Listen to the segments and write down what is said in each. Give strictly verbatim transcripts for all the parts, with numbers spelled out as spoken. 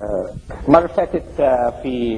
المرة اللي فاتت في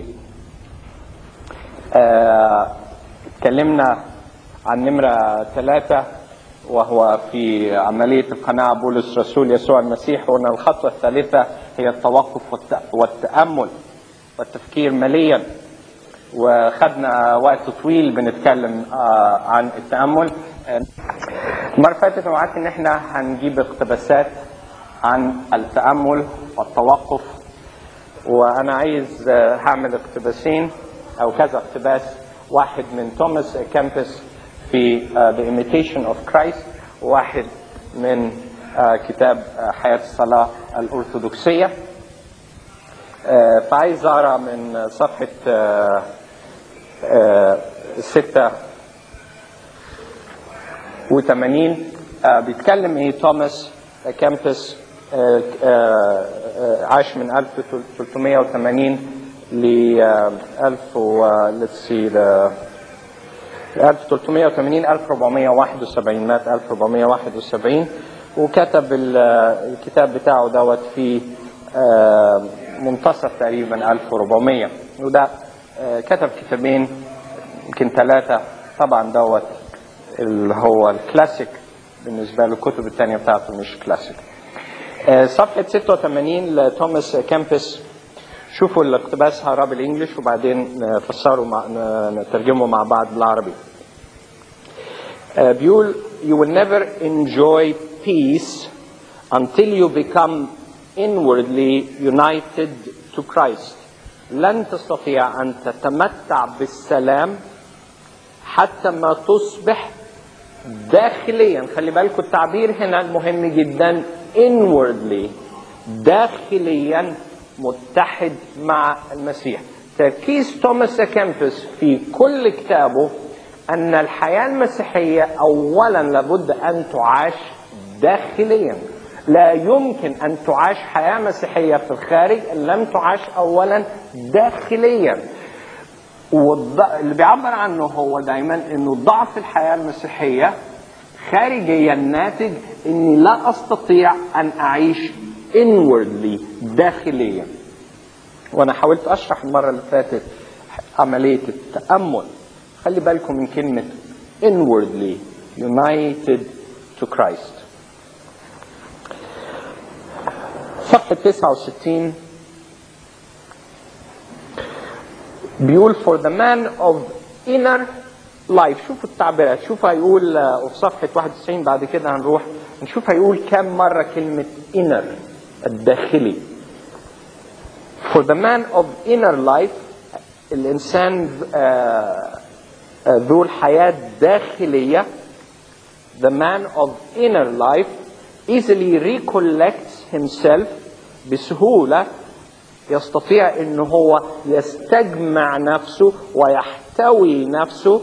اتكلمنا عن نمرة ثلاثة وهو في عملية القناعة بولس رسول يسوع المسيح، وأن الخطوة الثالثة هي التوقف والتأمل والتفكير مليا، وخدنا وقت طويل بنتكلم عن التأمل. المرة اللي فاتت وعدت ان احنا هنجيب اقتباسات عن التأمل والتوقف، وانا عايز هعمل اقتباسين او كذا اقتباس، واحد من توماس كامبس في The Imitation of Christ، وواحد من كتاب حياة الصلاة الأرثوذكسية. فعايز اقرا من صفحة ستة وثمانين. بيتكلم ايه توماس كامبس، عاش من ألف وثلاثمائة وثمانين ل ألف وثلاثمائة وثمانين ألف وأربعمائة وواحد وسبعين، مات ألف وأربعمائة وواحد وسبعين، وكتب الكتاب بتاعه دوت في منتصف تقريبا ألف وأربعمائة، وده كتب كتابين يمكن ثلاثة طبعا دوت اللي هو الكلاسيك بالنسبة للكتب الثانية بتاعته مش كلاسيك. صفحة ستة وثمانين لتوماس كامبس، شوفوا الاقتباس هقراه بالانجلش وبعدين نفسره مع نترجمه مع بعض بالعربي. بيقول you will never enjoy peace until you become inwardly united to Christ. لن تستطيع أن تتمتع بالسلام حتى ما تصبح داخليا، خلي بالكم التعبير هنا مهم جدا، inwardly، داخليا متحد مع المسيح. تركيز توماس كامبس في كل كتابه أن الحياة المسيحية أولا لابد أن تعاش داخليا، لا يمكن أن تعاش حياة مسيحية في الخارج إن لم تعاش أولا داخليا. واللي بيعبر عنه هو دايما أنه ضعف الحياة المسيحية خارجيا ناتج أني لا أستطيع أن أعيش inwardly داخليا. وأنا حاولت أشرح المرة اللي فاتت عملية التأمل، خلي بالكم من كلمة inwardly united to Christ. صفحة تسعة وستين بيقول for the man of inner life. شوفوا التعبيرات، شوفوا هيقول في صفحة واحد وتسعين، بعد كده هنروح نشوف هيقول كم مرة كلمة inner الداخلي. for the man of inner life، الإنسان ذو الحياة الداخلية، the man of inner life easily recollects himself، بسهولة يستطيع انه هو يستجمع نفسه ويحتوي نفسه.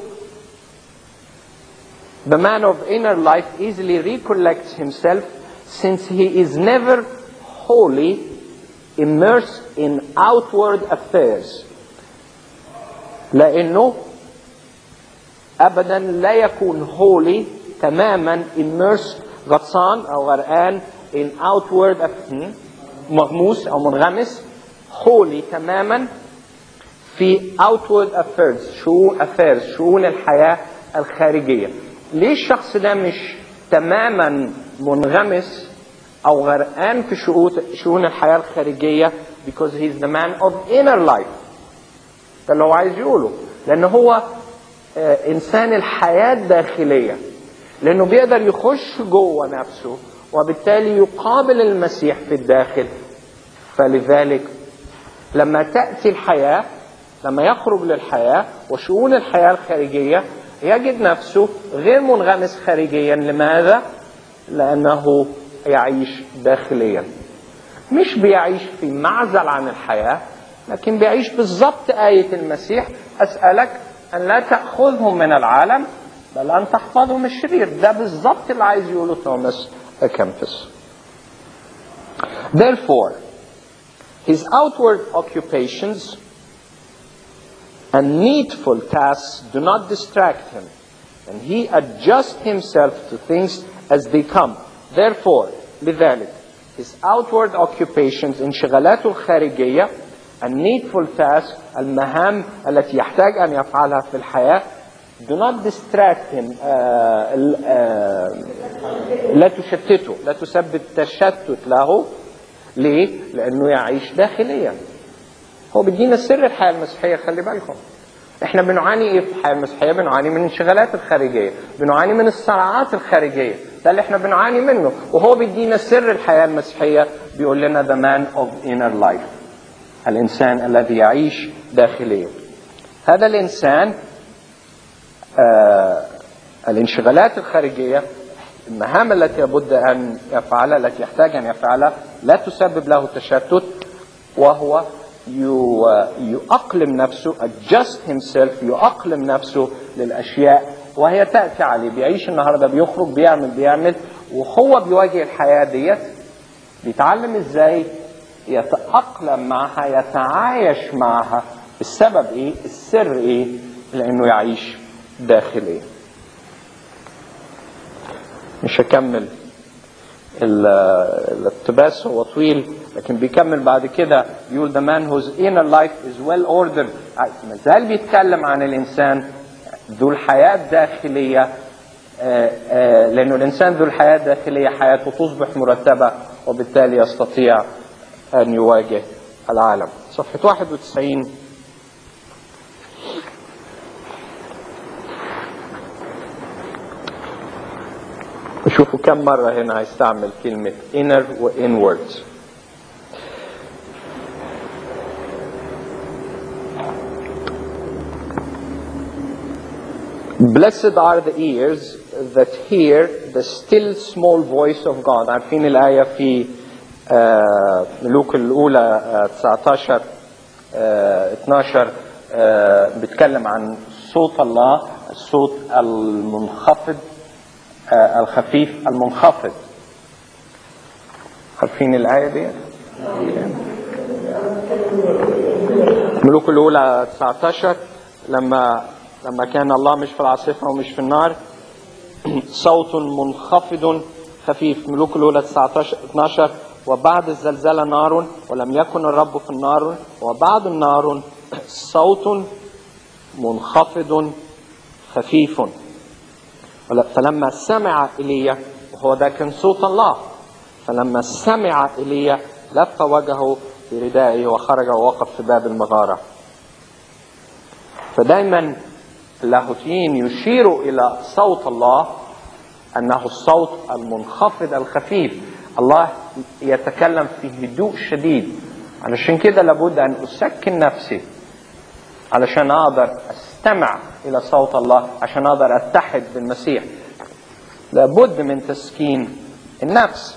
The man of inner life easily recollects himself since he is never wholly immersed in outward affairs، لانه ابدا لا يكون wholly تماما immersed غطسان او غرقان in outward مغموس او منغمس wholly تماما في outward affairs، شؤون affairs شؤون الحياة الخارجية. ليه الشخص ده مش تماما منغمس او غرقان في شؤون الحياة الخارجية؟ because he is the man of inner life. ده اللي هو عايز يقوله، لأنه هو إنسان الحياة الداخلية، لأنه بيقدر يخش جوه نفسه وبالتالي يقابل المسيح في الداخل. فلذلك لما تأتي الحياة، لما يخرج للحياة وشؤون الحياة الخارجية، يجد نفسه غير منغمس خارجيا. لماذا؟ لأنه يعيش داخليا، مش بيعيش في معزل عن الحياة، لكن بيعيش بالضبط آية المسيح أسألك أن لا تأخذهم من العالم بل أن تحفظهم الشرير. ده بالضبط اللي عايز يقوله توماس كامبس. Therefore, his outward occupations and needful tasks do not distract him, and he adjusts himself to things as they come. Therefore, لذلك his outward occupations انشغالاته الخارجية and needful tasks المهام التي يحتاج أن يفعلها في الحياة do not distract him آه آه لا تشتته لا تسبب تشتت له. ليه؟ لأنه يعيش داخليا. هو بيدينا سر الحياة المسيحية. خلي بالكم احنا بنعاني ايه في الحياة المسيحية؟ بنعاني من الانشغالات الخارجية، بنعاني من الصراعات الخارجية، ده اللي احنا بنعاني منه. وهو بيدينا سر الحياة المسيحية، بيقول لنا the man of inner life، الإنسان الذي يعيش داخليا. هذا الإنسان آه الانشغالات الخارجية، المهام التي لابد أن يفعلها، التي يحتاج أن يفعلها، لا تسبب له تشتت، وهو يؤقلم نفسه adjust himself يؤقلم نفسه للأشياء وهي تأتي عليه. بيعيش النهاردة، بيخرج، بيعمل بيعمل وهو بيواجه الحياة ديت بيتعلم ازاي يتأقلم معها، يتعايش معها. السبب ايه؟ السر ايه؟ لأنه يعيش داخليا. مش هكمل الاقتباس، هو طويل، لكن بيكمل بعد كده يقول the man whose inner life is well ordered. ما زال بيتكلم عن الإنسان ذو الحياة الداخلية، لأنه الإنسان ذو الحياة الداخلية حياته تصبح مرتبة وبالتالي يستطيع أن يواجه العالم. صفحة واحد وتسعين. شوفوا كم مرة هنا هيستعمل كلمة inner و inward. Blessed are the ears that hear the still small voice of God. عارفين الآية في ملوك الأولى تسعة عشر اثنا عشر بتكلم عن صوت الله، الصوت المنخفض الخفيف المنخفض. عارفين الآية دي؟ ملوك الأولى تسعة عشر لما لما كان الله مش في العاصفة ومش في النار، صوت منخفض خفيف. ملوك الأولى تسعة عشر اثنا عشر وبعد الزلزلة نار ولم يكن الرب في النار، وبعد النار صوت منخفض خفيف. فلما سمع إيليا، وهو ده كان صوت الله، فلما سمع إيليا لف وجهه في ردائه وخرج ووقف في باب المغارة. فدايما اللاهوتيين يشيروا إلى صوت الله أنه الصوت المنخفض الخفيف. الله يتكلم في هدوء شديد، علشان كده لابد أن أسكن نفسي علشان أقدر أستمع إلى صوت الله، عشان أقدر أتحد بالمسيح. لابد من تسكين النفس.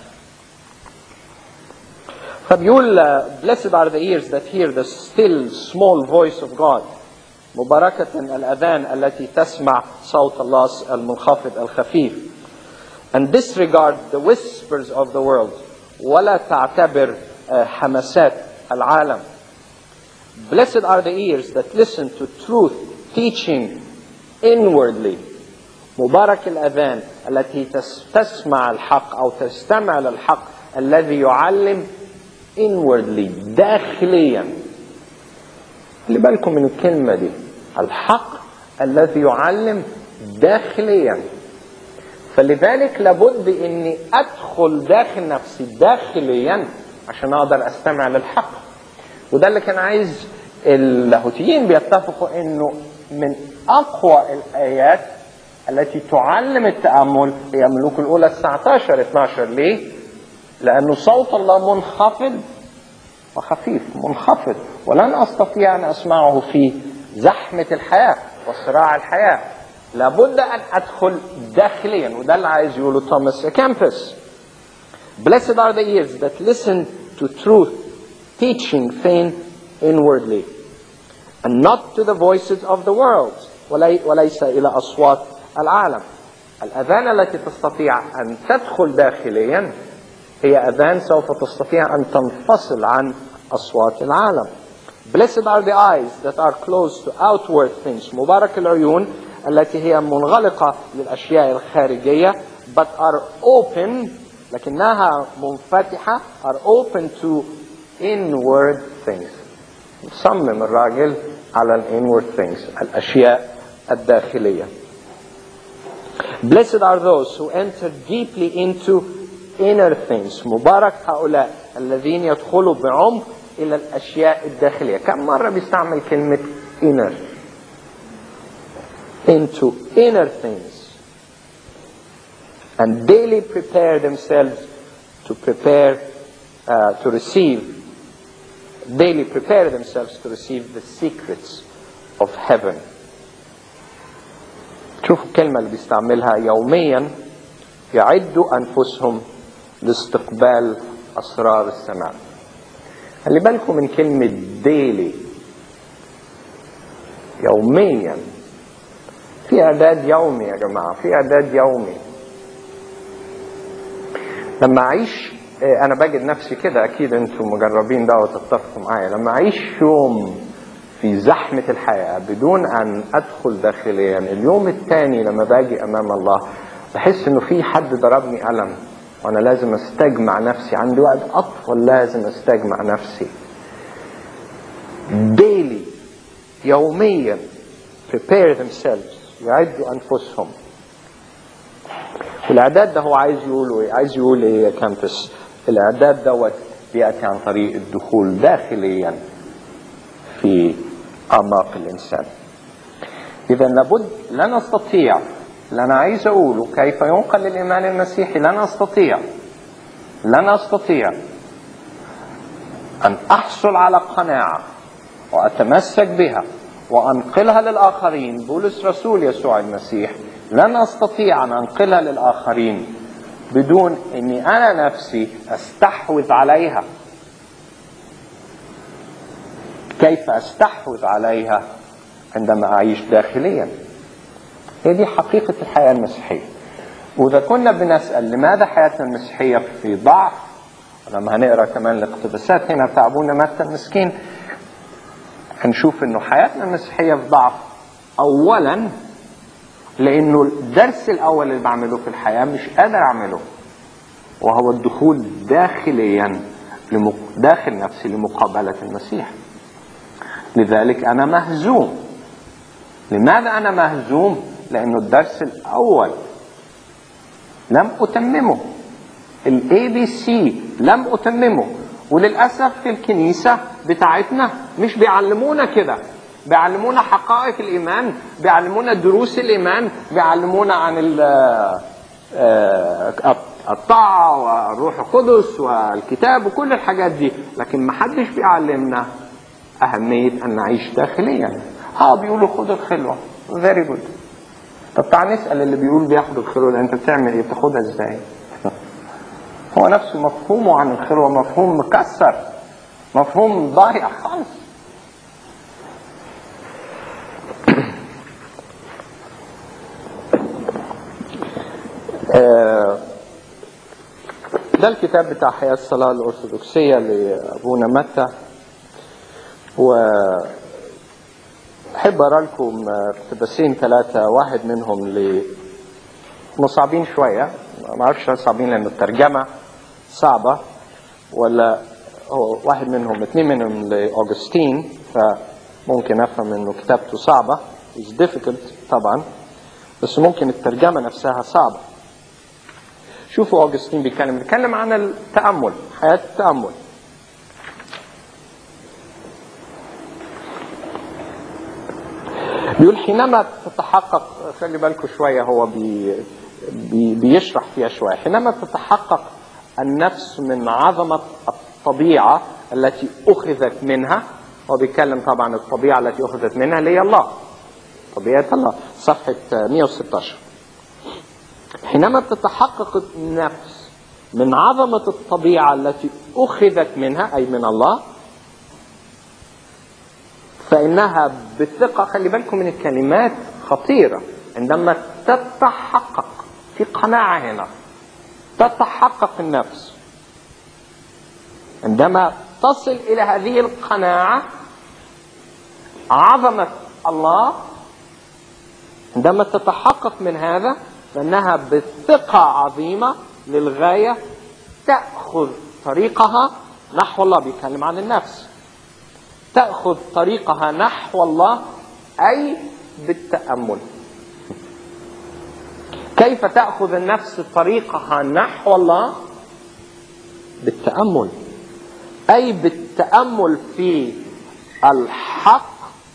فبيقول blessed are the ears that hear the still small voice of God. مباركة الأذان التي تسمع صوت الله المنخفض الخفيف. And disregard the whispers of the world. ولا تعتبر حماسات العالم. Blessed are the ears that listen to truth teaching inwardly. مبارك الأذان التي تسمع الحق أو تستمع للحق الذي يعلم inwardly داخليا. خلي بالكم من الكلمة دي، الحق الذي يعلم داخليا. فلذلك لابد اني ادخل داخل نفسي داخليا عشان اقدر استمع للحق. وده اللي كان عايز اللاهوتيين بيتفقوا انه من اقوى الايات التي تعلم التامل هي ملوك الاولى تسعة عشر اثنا عشر. ليه؟ لانه صوت الله منخفض وخفيف، منخفض، ولن استطيع ان اسمعه في زحمه الحياه وصراع الحياه. لابد ان ادخل داخليا، وده اللي عايز يقوله توماس كامبس. Blessed are the ears that listen to truth teaching faith inwardly and not to the voices of the world. وليس إلى أصوات العالم. الأذان التي تستطيع أن تدخل داخليا هي أذان سوف تستطيع أن تنفصل عن أصوات العالم. Blessed are the eyes that are closed to outward things. مبارك العيون التي هي منغلقة للأشياء الخارجية but are open لكنها منفتحة are open to inward things. صمم الراجل على ال inward things، الأشياء الداخلية. Blessed are those who enter deeply into inner things. مبارك هؤلاء الذين يدخلوا بعمق إلى الأشياء الداخلية. كم مرة بيستعمل كلمة inner؟ into inner things. And daily prepare themselves to prepare, uh, to receive, daily prepare themselves to receive the secrets of heaven. شوفوا الكلمة اللي بيستعملها يوميا، يعدوا أنفسهم لاستقبال أسرار السماء. خلي بالكم من كلمة daily، يوميا. في إعداد يومي يا جماعة، في إعداد يومي. لما أعيش، أنا بجد نفسي كده، أكيد أنتم مجربين ده وتتفقوا معايا، لما أعيش يوم في زحمة الحياة بدون أن أدخل داخليا، اليوم الثاني لما باجي أمام الله بحس إنه في حد ضربني قلم وأنا لازم أستجمع نفسي، عندي وقت أطول لازم أستجمع نفسي. daily، يوميا prepare themselves، يعدوا أنفسهم. والإعداد ده هو عايز يقول إيه؟ عايز يقول إيه يا كامبس؟ الإعداد دوت بيأتي عن طريق الدخول داخليا في أعماق الإنسان. إذا لابد، لا نستطيع، اللي أنا عايز أقوله كيف ينقل الإيمان المسيحي، لا نستطيع لا نستطيع أن أحصل على قناعة وأتمسك بها وأنقلها للآخرين. بولس رسول يسوع المسيح، لن أستطيع أن أنقلها للآخرين بدون أني أنا نفسي أستحوذ عليها. كيف أستحوذ عليها؟ عندما أعيش داخليا. هذه حقيقة الحياة المسيحية. وإذا كنا بنسأل لماذا حياتنا المسيحية في ضعف، لما هنقرأ كمان الاقتباسات هنا بتاع أبونا متى المسكين، هنشوف إنه حياتنا المسيحية في ضعف. أولا لأنه الدرس الأول اللي بعمله في الحياة مش قادر أعمله، وهو الدخول داخليا داخل نفسي لمقابلة المسيح. لذلك أنا مهزوم. لماذا أنا مهزوم؟ لأنه الدرس الأول لم أتممه، ال إيه بي سي لم أتممه. وللأسف في الكنيسة بتاعتنا مش بيعلمونا كده، بيعلمونا حقائق الإيمان، بيعلمونا دروس الإيمان، بيعلمونا عن الطاعة والروح القدس والكتاب وكل الحاجات دي، لكن ما حدش بيعلمنا أهمية أن نعيش داخليا. ها بيقولوا خد الخلوة، very good. طب تعال نسأل اللي بيقول بياخد الخلوة ده، أنت بتعمل إيه؟ بتاخدها إزاي؟ هو نفسه مفهومه عن الخلوة مفهوم مكسر، مفهوم ضايع خالص. ده الكتاب بتاع حياة الصلاة الأرثوذكسية لأبونا متى، وأحب أقرأ لكم اقتباسين ثلاثة. واحد منهم ل صعبين شوية، ما أعرفش صعبين لأن الترجمة صعبة، ولا هو واحد منهم اثنين منهم لأوغسطين، فممكن أفهم إنه كتابته صعبة، is difficult طبعا، بس ممكن الترجمة نفسها صعبة. شوفوا أوغسطين بيتكلم بيتكلم عن التأمل، حياة التأمل. بيقول حينما تتحقق، خلي بالكم شوية هو بي بي بيشرح فيها شوية، حينما تتحقق النفس من عظمة الطبيعة التي أخذت منها. هو بيتكلم طبعا الطبيعة التي أخذت منها اللي هي الله، طبيعة الله، صفحة مئة وستة عشر. حينما تتحقق النفس من عظمة الطبيعة التي أخذت منها أي من الله، فإنها بالثقة، خلي بالكم من الكلمات خطيرة، عندما تتحقق في قناعة هنا، تتحقق النفس عندما تصل إلى هذه القناعة عظمة الله، عندما تتحقق من هذا فإنها بثقة عظيمة للغاية تأخذ طريقها نحو الله، بيتكلم عن النفس، تأخذ طريقها نحو الله أي بالتأمل. كيف تأخذ النفس طريقها نحو الله؟ بالتأمل، أي بالتأمل في الحق.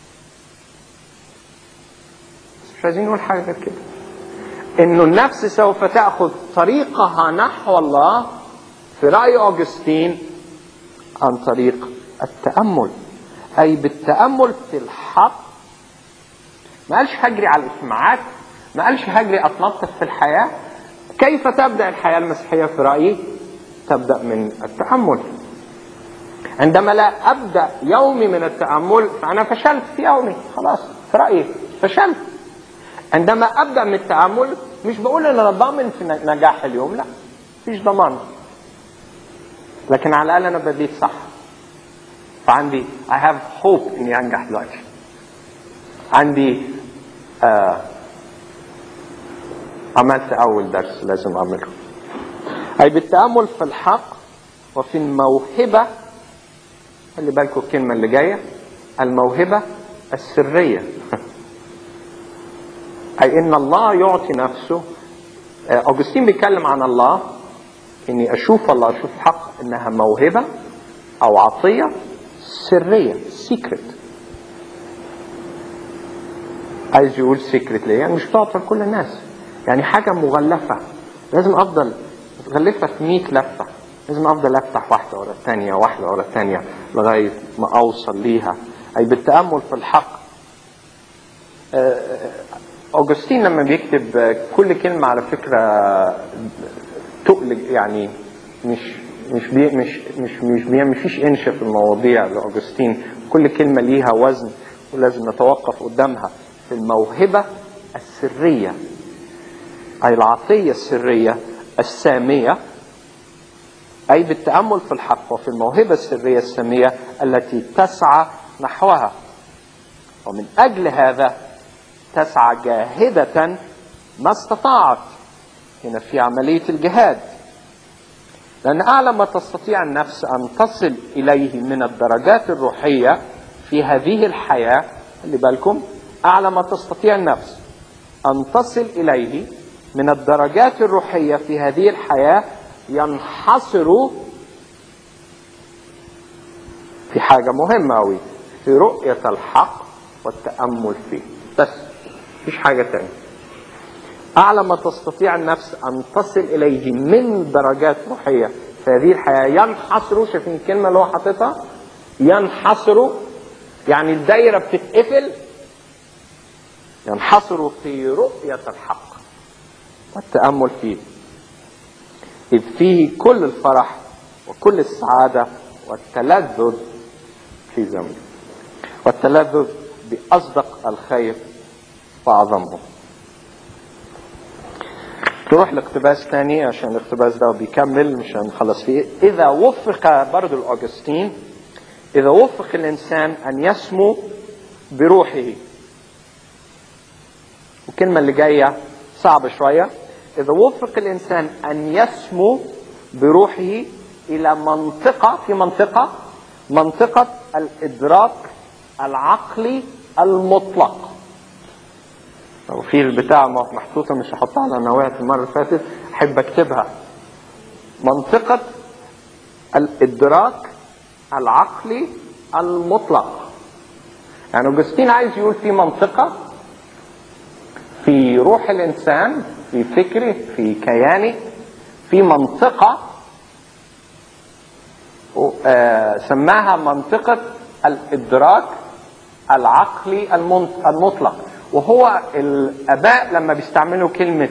مش عايزين نقول حاجة غير كده، إنه النفس سوف تأخذ طريقها نحو الله في رأي أوغسطين عن طريق التأمل، أي بالتأمل في الحق. ما قالش هجري على الاجتماعات، ما قالش هجري أتنطط في الحياة. كيف تبدأ الحياة المسيحية في رأيي؟ تبدأ من التأمل. عندما لا أبدأ يومي من التأمل فأنا فشلت في يومي، خلاص في رأيي فشلت. عندما أبدأ من التأمل مش بقول أن أنا ضامن في نجاح اليوم، لا، مفيش ضمان، لكن على الأقل أنا بديت صح، فعندي I have hope إني أنجح دلوقتي. عندي آه عملت أول درس لازم أعمله، أي بالتأمل في الحق وفي الموهبة. خلي بالكم الكلمة اللي جاية، الموهبة السرية، أي إن الله يعطي نفسه. أوغسطين بيتكلم عن الله إني أشوف الله، أشوف الحق، إنها موهبة أو عطية سرية، secret. عايز يقول secret ليه؟ يعني مش تعطى لكل الناس، يعني حاجة مغلفة، لازم أفضل أغلفها في مئة لفة، لازم أفضل أفتح واحدة ورا الثانية واحدة ورا الثانية لغاية ما أوصل ليها، أي بالتأمل في الحق. أوغسطين لما بيكتب كل كلمة على فكرة تقلق، يعني مش مش بي مش مش مش بيعمل فيش انش في المواضيع لأوغسطين، كل كلمة ليها وزن ولازم نتوقف قدامها. في الموهبة السرية، أي العطية السرية السامية، أي بالتأمل في الحق وفي الموهبة السرية السامية التي تسعى نحوها. ومن أجل هذا تسعى جاهدة ما استطاعت. هنا في عملية الجهاد، لأن أعلى ما تستطيع النفس أن تصل إليه من الدرجات الروحية في هذه الحياة، خلي بالكم، أعلى ما تستطيع النفس أن تصل إليه من الدرجات الروحية في هذه الحياة ينحصر في حاجة مهمة أوي، في رؤية الحق والتأمل فيه، بس مفيش حاجة تانية. أعلى ما تستطيع النفس أن تصل إليه من درجات روحية في هذه الحياة ينحصر. شايفين الكلمة اللي هو حاططها؟ ينحصر، يعني الدايرة بتتقفل. ينحصر في رؤية الحق والتأمل فيه، إذ فيه كل الفرح وكل السعادة والتلذذ في زمنه، والتلذذ بأصدق الخير وأعظمه. نروح لاقتباس ثاني عشان الاقتباس ده بيكمل مش هنخلص فيه. إذا وفق برضو الأوغسطين، إذا وفق الإنسان أن يسمو بروحه، والكلمة اللي جاية صعبة شوية، إذا وفق الإنسان أن يسمو بروحه إلى منطقة، في منطقة منطقة الإدراك العقلي المطلق. وفي البتاع محطوطة مش هحطها على نوايا المرة اللي فاتت، أحب أكتبها. منطقة الإدراك العقلي المطلق. يعني أوغسطين عايز يقول في منطقة في روح الإنسان، في فكره، في كيانه، في منطقة سماها منطقة الإدراك العقلي المطلق. وهو الآباء لما بيستعملوا كلمة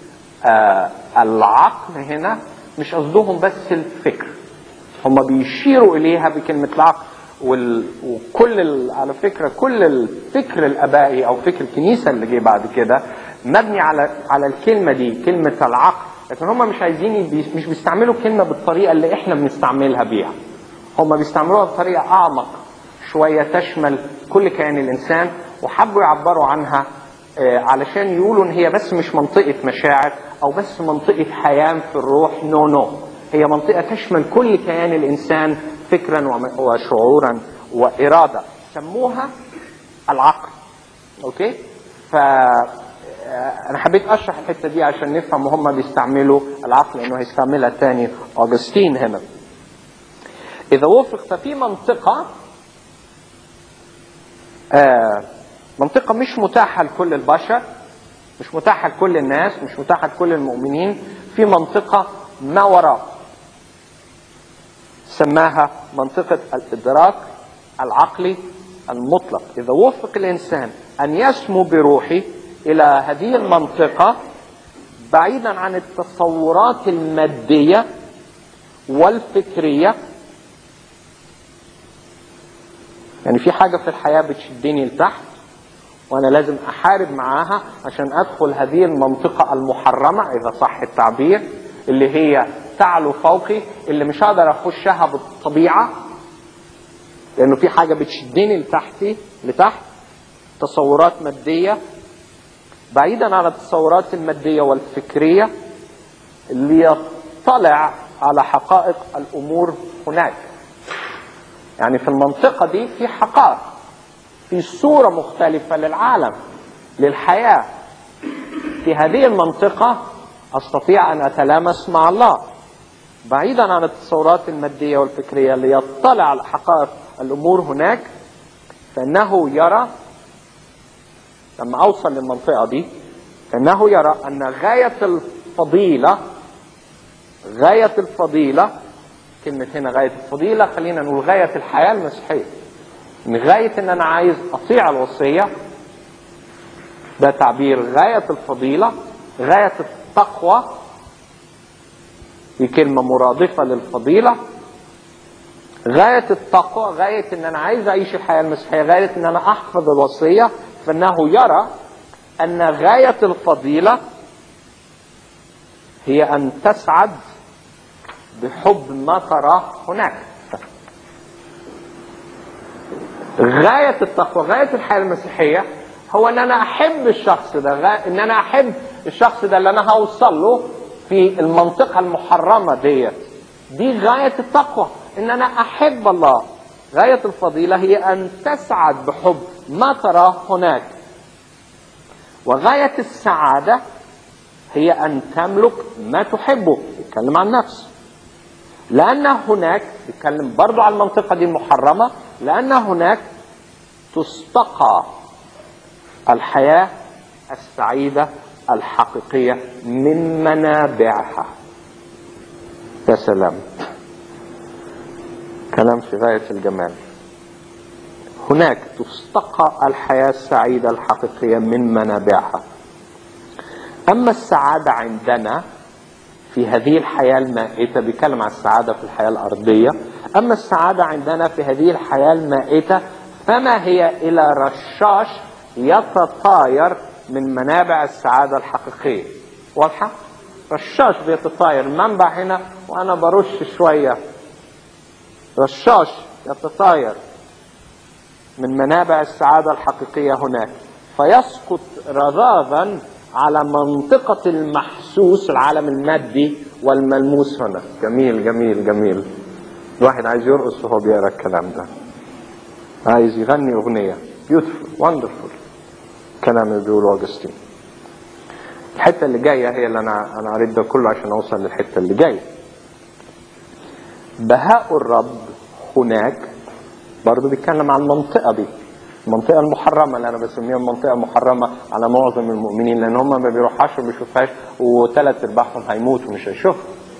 العقل هنا مش قصدهم بس الفكر، هم بيشيروا إليها بكلمة العقل. وكل على فكرة كل الفكر الآبائي أو فكر الكنيسة اللي جه بعد كده مبني على على الكلمة دي، كلمة العقل. لكن هم مش عايزين، مش بيستعملوا كلمة بالطريقة اللي احنا بنستعملها بيها، هم بيستعملوها بطريقة أعمق شوية تشمل كل كيان الإنسان، وحبوا يعبروا عنها علشان يقولوا إن هي بس مش منطقة مشاعر أو بس منطقة حياة في الروح. نو نو هي منطقة تشمل كل كيان الإنسان فكرا وشعورا وإرادة، سموها العقل. أوكي؟ فأنا حبيت أشرح الحتة دي عشان نفهم هم بيستعملوا العقل، لأنه هيستعملها تاني أوغسطين هنا. إذا وفق ففي منطقة آه منطقة مش متاحة لكل البشر، مش متاحة لكل الناس، مش متاحة لكل المؤمنين، في منطقة ما وراء سماها منطقة الإدراك العقلي المطلق. إذا وفق الإنسان أن يسمو بروحه إلى هذه المنطقة بعيدا عن التصورات المادية والفكرية، يعني في حاجة في الحياة بتشدني لتحت وأنا لازم أحارب معاها عشان أدخل هذه المنطقة المحرمة إذا صح التعبير، اللي هي تعلو فوقي، اللي مش هقدر أخشها بالطبيعة لأنه في حاجة بتشدني لتحتي لتحت، تصورات مادية. بعيدا عن التصورات المادية والفكرية ليطلع على حقائق الأمور هناك. يعني في المنطقة دي في حقائق، في صورة مختلفة للعالم للحياة. في هذه المنطقة أستطيع أن أتلامس مع الله بعيدا عن التصورات المادية والفكرية ليطلع على حقائق الأمور هناك. فإنه يرى لما أوصل للمنطقة دي فإنه يرى أن غاية الفضيلة غاية الفضيلة كلمة هنا غاية الفضيلة، خلينا نقول غاية الحياة المسيحية، من غاية ان انا عايز اطيع الوصية، ده تعبير غاية الفضيلة. غاية التقوى دي كلمة مرادفة للفضيلة. غاية التقوى غاية ان انا عايز اعيش الحياة المسيحية، غاية ان انا احفظ الوصية. فانه يرى ان غاية الفضيلة هي ان تسعد بحب ما تراه هناك. غاية التقوى غاية الحياة المسيحية هو ان انا احب الشخص ده، ان انا احب الشخص ده اللي انا هوصل له في المنطقة المحرمة ديت. دي غاية التقوى، ان انا احب الله. غاية الفضيلة هي ان تسعد بحب ما تراه هناك. وغاية السعادة هي ان تملك ما تحبه. يتكلم عن نفسه، لأن هناك بيتكلم برضو على المنطقة دي المحرمة، لأن هناك تستقى الحياة السعيدة الحقيقية من منابعها. يا سلام، كلام في غاية الجمال. هناك تستقى الحياة السعيدة الحقيقية من منابعها. أما السعادة عندنا في هذه الحياة المائتة، بيتكلم عن السعادة في الحياة الأرضية، أما السعادة عندنا في هذه الحياة المائتة فما هي إلى رشاش يتطاير من منابع السعادة الحقيقية. واضحة؟ رشاش بيتطاير، منبع هنا وأنا برش شوية، رشاش يتطاير من منابع السعادة الحقيقية هناك، فيسقط رذاذا على منطقة المحسوس، العالم المادي والملموس هنا. جميل جميل جميل. الواحد عايز يرقص وهو بيقرا الكلام ده، عايز يغني أغنية. beautiful wonderful كلام اللي بيقوله أوغسطين. الحتة اللي جاية هي اللي أنا أنا قريت ده كله عشان أوصل للحتة اللي جاية. بهاء الرب هناك برضو بيتكلم عن المنطقة دي، المنطقة المحرمة اللي أنا بسميها المنطقة المحرمة على معظم المؤمنين، لأن هم ما بيروحوش وما بيشوفهاش، وثلاث أرباعهم هيموتوا ومش هيشوفوا.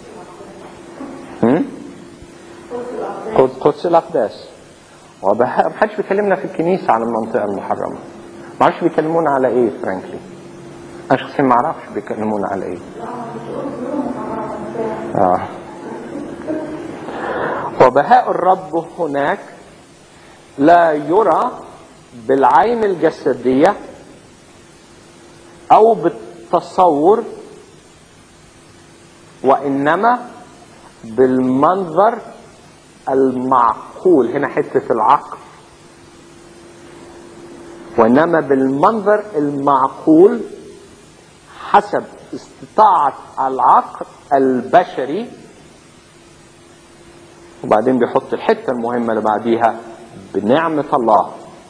قدس الأقداس. وبهاء محدش بيكلمنا في الكنيسة عن المنطقة المحرمة. ما عرفش بيكلمونا على إيه فرانكلي. أنا شخصيا ما أعرفش بيكلمونا على إيه. آه. وبهاء الرب هناك لا يرى بالعين الجسدية أو بالتصور، وإنما بالمنظر المعقول. هنا حتة العقل. وإنما بالمنظر المعقول حسب استطاعة العقل البشري وبعدين بيحط الحتة المهمة اللي بعديها بنعمة الله.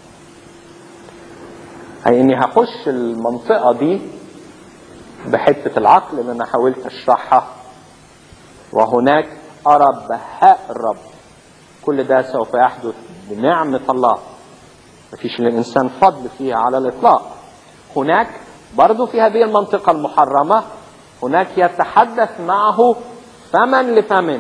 أي إني هخش المنطقة دي بحتة العقل اللي أنا حاولت أشرحها، وهناك أرى بهاء الرب. كل ده سوف يحدث بنعمة الله، مفيش للإنسان فضل فيها على الإطلاق. هناك برضو في هذه المنطقة المحرمة هناك يتحدث معه فما لفم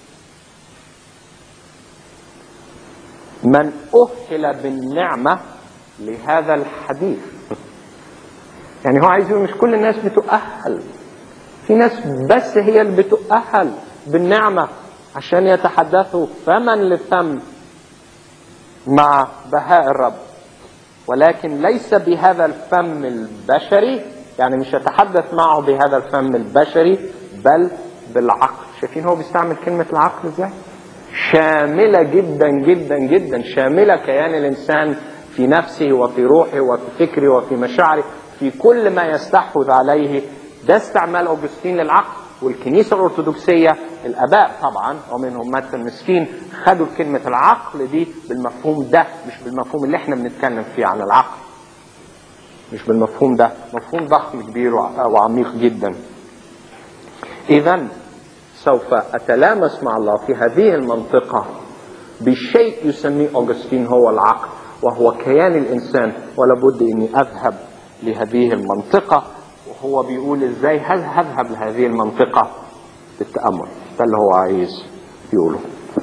من أهل بالنعمة لهذا الحديث. يعني هو عايز يقول مش كل الناس بتؤهل، في ناس بس هي اللي بتؤهل بالنعمة عشان يتحدثوا فما لفم مع بهاء الرب، ولكن ليس بهذا الفم البشري. يعني مش يتحدث معه بهذا الفم البشري بل بالعقل. شايفين هو بيستعمل كلمة العقل ازاي؟ شاملة جدا جدا جدا، شاملة كيان الإنسان في نفسه وفي روحه وفي فكره وفي مشاعره، في كل ما يستحوذ عليه. ده استعمال أوغسطين للعقل. والكنيسة الأرثوذكسية الآباء طبعا ومنهم متى المسكين خدوا كلمة العقل دي بالمفهوم ده، مش بالمفهوم اللي احنا بنتكلم فيه عن العقل، مش بالمفهوم ده. مفهوم ضخم كبير وعميق جدا. إذن سوف أتلامس مع الله في هذه المنطقة بشيء يسميه أوغسطين هو العقل، وهو كيان الإنسان، ولابد أني أذهب لهذه المنطقة. وهو بيقول إزاي هل هذهب لهذه المنطقة بالتأمل. ده اللي هو عايز يقوله.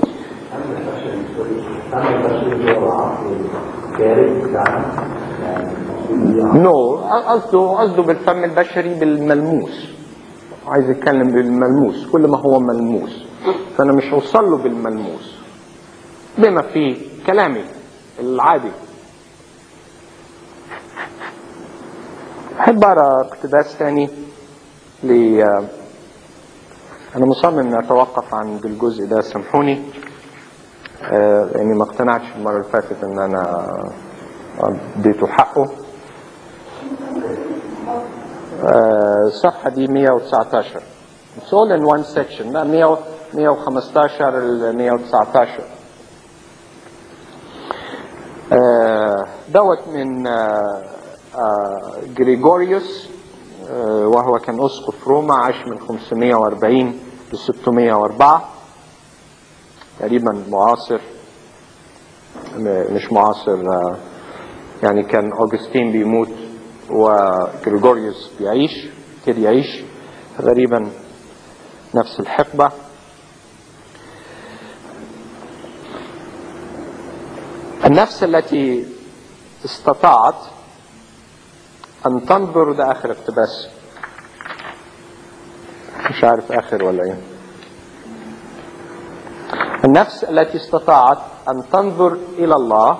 نو قصده قصده بالفم البشري بالملموس. عايز يتكلم بالملموس، كل ما هو ملموس. فأنا مش هوصل له بالملموس بما في كلامي العادي. أحب أقرأ اقتباس ثاني ل أنا مصمم إني أتوقف عند الجزء ده، سامحوني لأني يعني ما اقتنعتش المرة اللي فاتت إن أنا اديته حقه. الصفحة دي مية وتسعتاشر. It's all in one section. مية وخمستاشر ل مية وتسعتاشر. دوت من غريغوريوس، وهو كان أسقف روما، عاش من خمسمية وأربعين ل ستمية وأربعة، تقريبا معاصر، مش معاصر يعني كان أوغسطين بيموت وغريغوريوس بيعيش كده يعيش غالبا نفس الحقبة. النفس التي استطاعت أن تنظر، ده آخر اقتباس، مش عارف آخر ولا إيه. النفس التي استطاعت أن تنظر إلى الله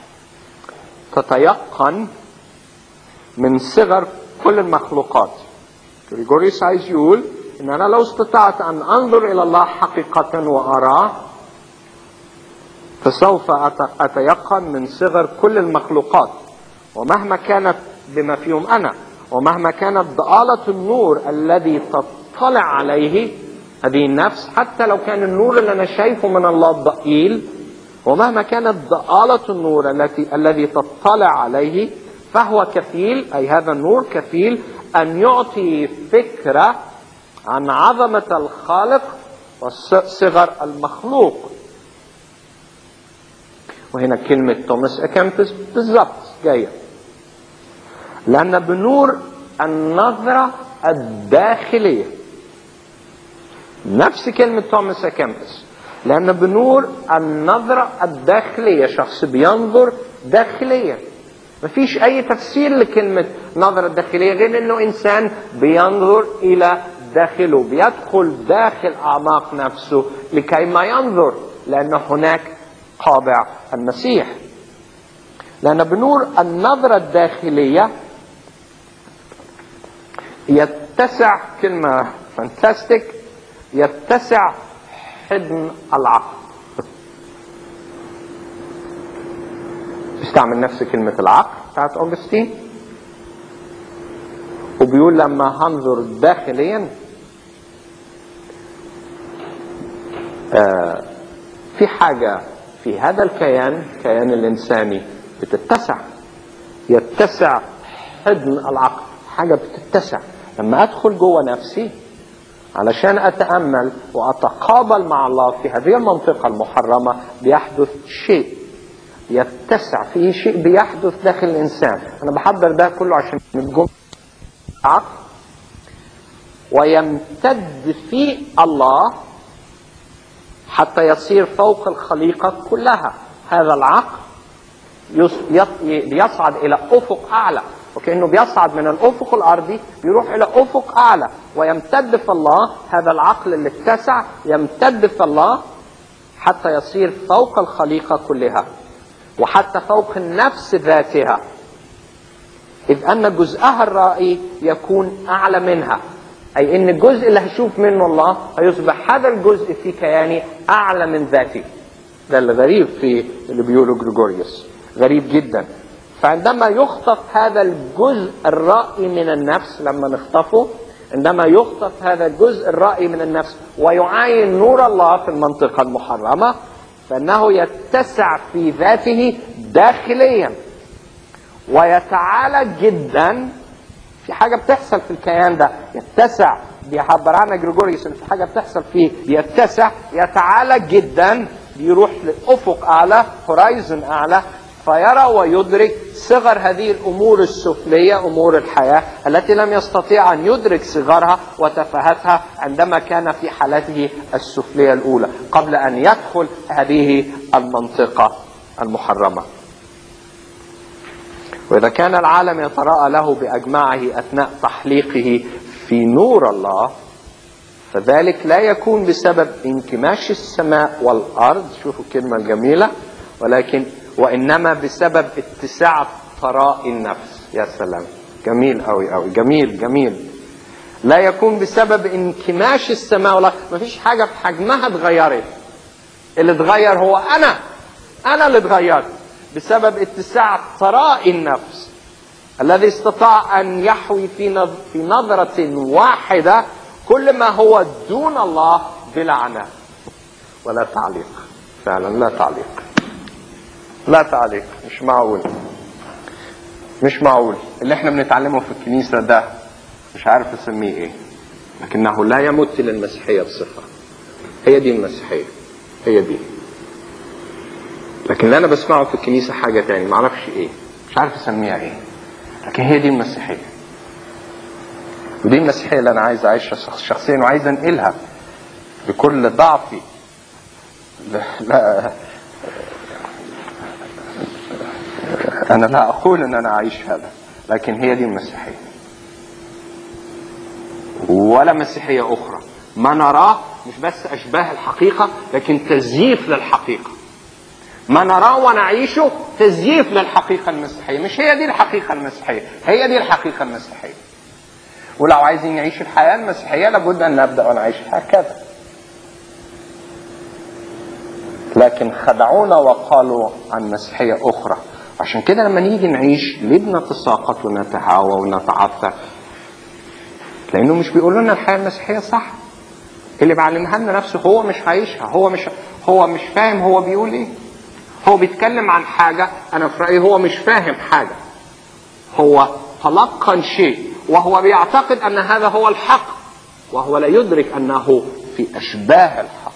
تتيقن من صغر كل المخلوقات. غريغوريوس عايز يقول إن أنا لو استطعت أن أنظر إلى الله حقيقة وأراه فسوف أتيقن من صغر كل المخلوقات، ومهما كانت بما فيهم أنا، ومهما كانت ضآلة النور الذي تطلع عليه هذه النفس، حتى لو كان النور اللي أنا شايفه من الله ضئيل، ومهما كانت ضآلة النور التي الذي تطلع عليه، فهو كفيل، أي هذا النور كفيل أن يعطي فكرة عن عظمة الخالق وصغر المخلوق. وهنا كلمة توماس أكامبس بالضبط جاية، لأن بنور النظرة الداخلية، نفس كلمة توماس أكامبس، لأن بنور النظرة الداخلية، شخص بينظر داخليا. مفيش أي تفسير لكلمة نظرة داخلية غير أنه إنسان بينظر إلى داخله، بيدخل داخل أعماق نفسه لكي ما ينظر، لأن هناك قابع المسيح. لأن بنور النظرة الداخلية يتسع، كلمة فانتاستيك، يتسع حضن العقل. استعمل نفس كلمة العقل بتاعت أوغسطين، وبيقول لما هنظر داخليا آه في حاجة في هذا الكيان، الكيان الإنساني، بتتسع، يتسع حضن العقل، حاجة بتتسع. لما أدخل جوه نفسي علشان أتأمل وأتقابل مع الله في هذه المنطقة المحرمة، بيحدث شيء يتسع، فيه شيء بيحدث داخل الإنسان. أنا بحضر ده كله عشان نجم العقل ويمتد في الله حتى يصير فوق الخليقة كلها. هذا العقل يصعد إلى أفق أعلى، وكأنه بيصعد من الأفق الأرضي بيروح إلى أفق أعلى ويمتد في الله. هذا العقل اللي اتسع يمتد في الله حتى يصير فوق الخليقة كلها، وحتى فوق النفس ذاتها، إذ أن جزءها الرائي يكون أعلى منها. أي أن الجزء اللي هشوف منه الله هيصبح هذا الجزء في كياني أعلى من ذاتي. ده اللي غريب في اللي بيقوله غريغوريوس، غريب جدا. فعندما يخطف هذا الجزء الرائي من النفس، لما نخطفه، عندما يخطف هذا الجزء الرائي من النفس ويعاين نور الله في المنطقة المحرمة، فإنه يتسع في ذاته داخليا ويتعالى جدا. في حاجة بتحصل في الكيان ده، يتسع، بيعبر عنها غريغوريوس، في حاجة بتحصل فيه، يتسع، يتعالى جدا، بيروح لأفق أعلى، هورايزون أعلى، فيرى ويدرك صغر هذه الأمور السفلية، أمور الحياة التي لم يستطيع أن يدرك صغرها وتفاهتها عندما كان في حالته السفلية الأولى، قبل أن يدخل هذه المنطقة المحرمة. وإذا كان العالم يتراءى له بأجمعه أثناء تحليقه في نور الله، فذلك لا يكون بسبب انكماش السماء والأرض، شوفوا الكلمة الجميلة، ولكن وإنما بسبب اتساع ثراء النفس. يا سلام، جميل أوي أوي، جميل جميل. لا يكون بسبب انكماش السماء والأرض، مفيش حاجة في حجمها اتغيرت، اللي اتغير هو أنا، أنا اللي اتغيرت بسبب اتساع ثراء النفس الذي استطاع أن يحوي في في نظرة واحدة كل ما هو دون الله بلا عناء ولا تعليق. فعلا لا تعليق، لا تعليق. مش معقول، مش معقول. اللي احنا بنتعلمه في الكنيسة ده مش عارف اسميه ايه، لكنه لا يمت للمسيحية بصفة. هي دي المسيحية، هي دي. لكن اللي انا بسمعه في الكنيسة حاجة تاني، معرفش ايه، مش عارف اسميها ايه، لكن هي دي المسيحية. ودي المسيحية اللي انا عايز اعيشها شخصيا، وعايز انقلها بكل ضعفي. لا, لا انا لا اقول ان انا اعيش هذا، لكن هي دي المسيحية، ولا مسيحية اخرى. ما نراه مش بس اشباه الحقيقة، لكن تزييف للحقيقة. ما نراه ونعيشه تزييف للحقيقة المسيحية. مش هي دي الحقيقة المسيحية، هي دي الحقيقة المسيحية. ولو عايزين نعيش الحياة المسيحية لابد أن نبدأ ونعيش هكذا. لكن خدعونا وقالوا عن مسيحية أخرى. عشان كده لما نيجي نعيش ليه بنتساقط ونتهاوى ونتعثر؟ لأنه مش بيقولوا لنا الحياة المسيحية صح. اللي بعلمها لنا نفسه هو مش عايشها، هو مش هو مش فاهم هو بيقول ايه. هو بيتكلم عن حاجة أنا في رأيي هو مش فاهم حاجة. هو تلقن شيء وهو بيعتقد أن هذا هو الحق، وهو لا يدرك أنه في أشباه الحق.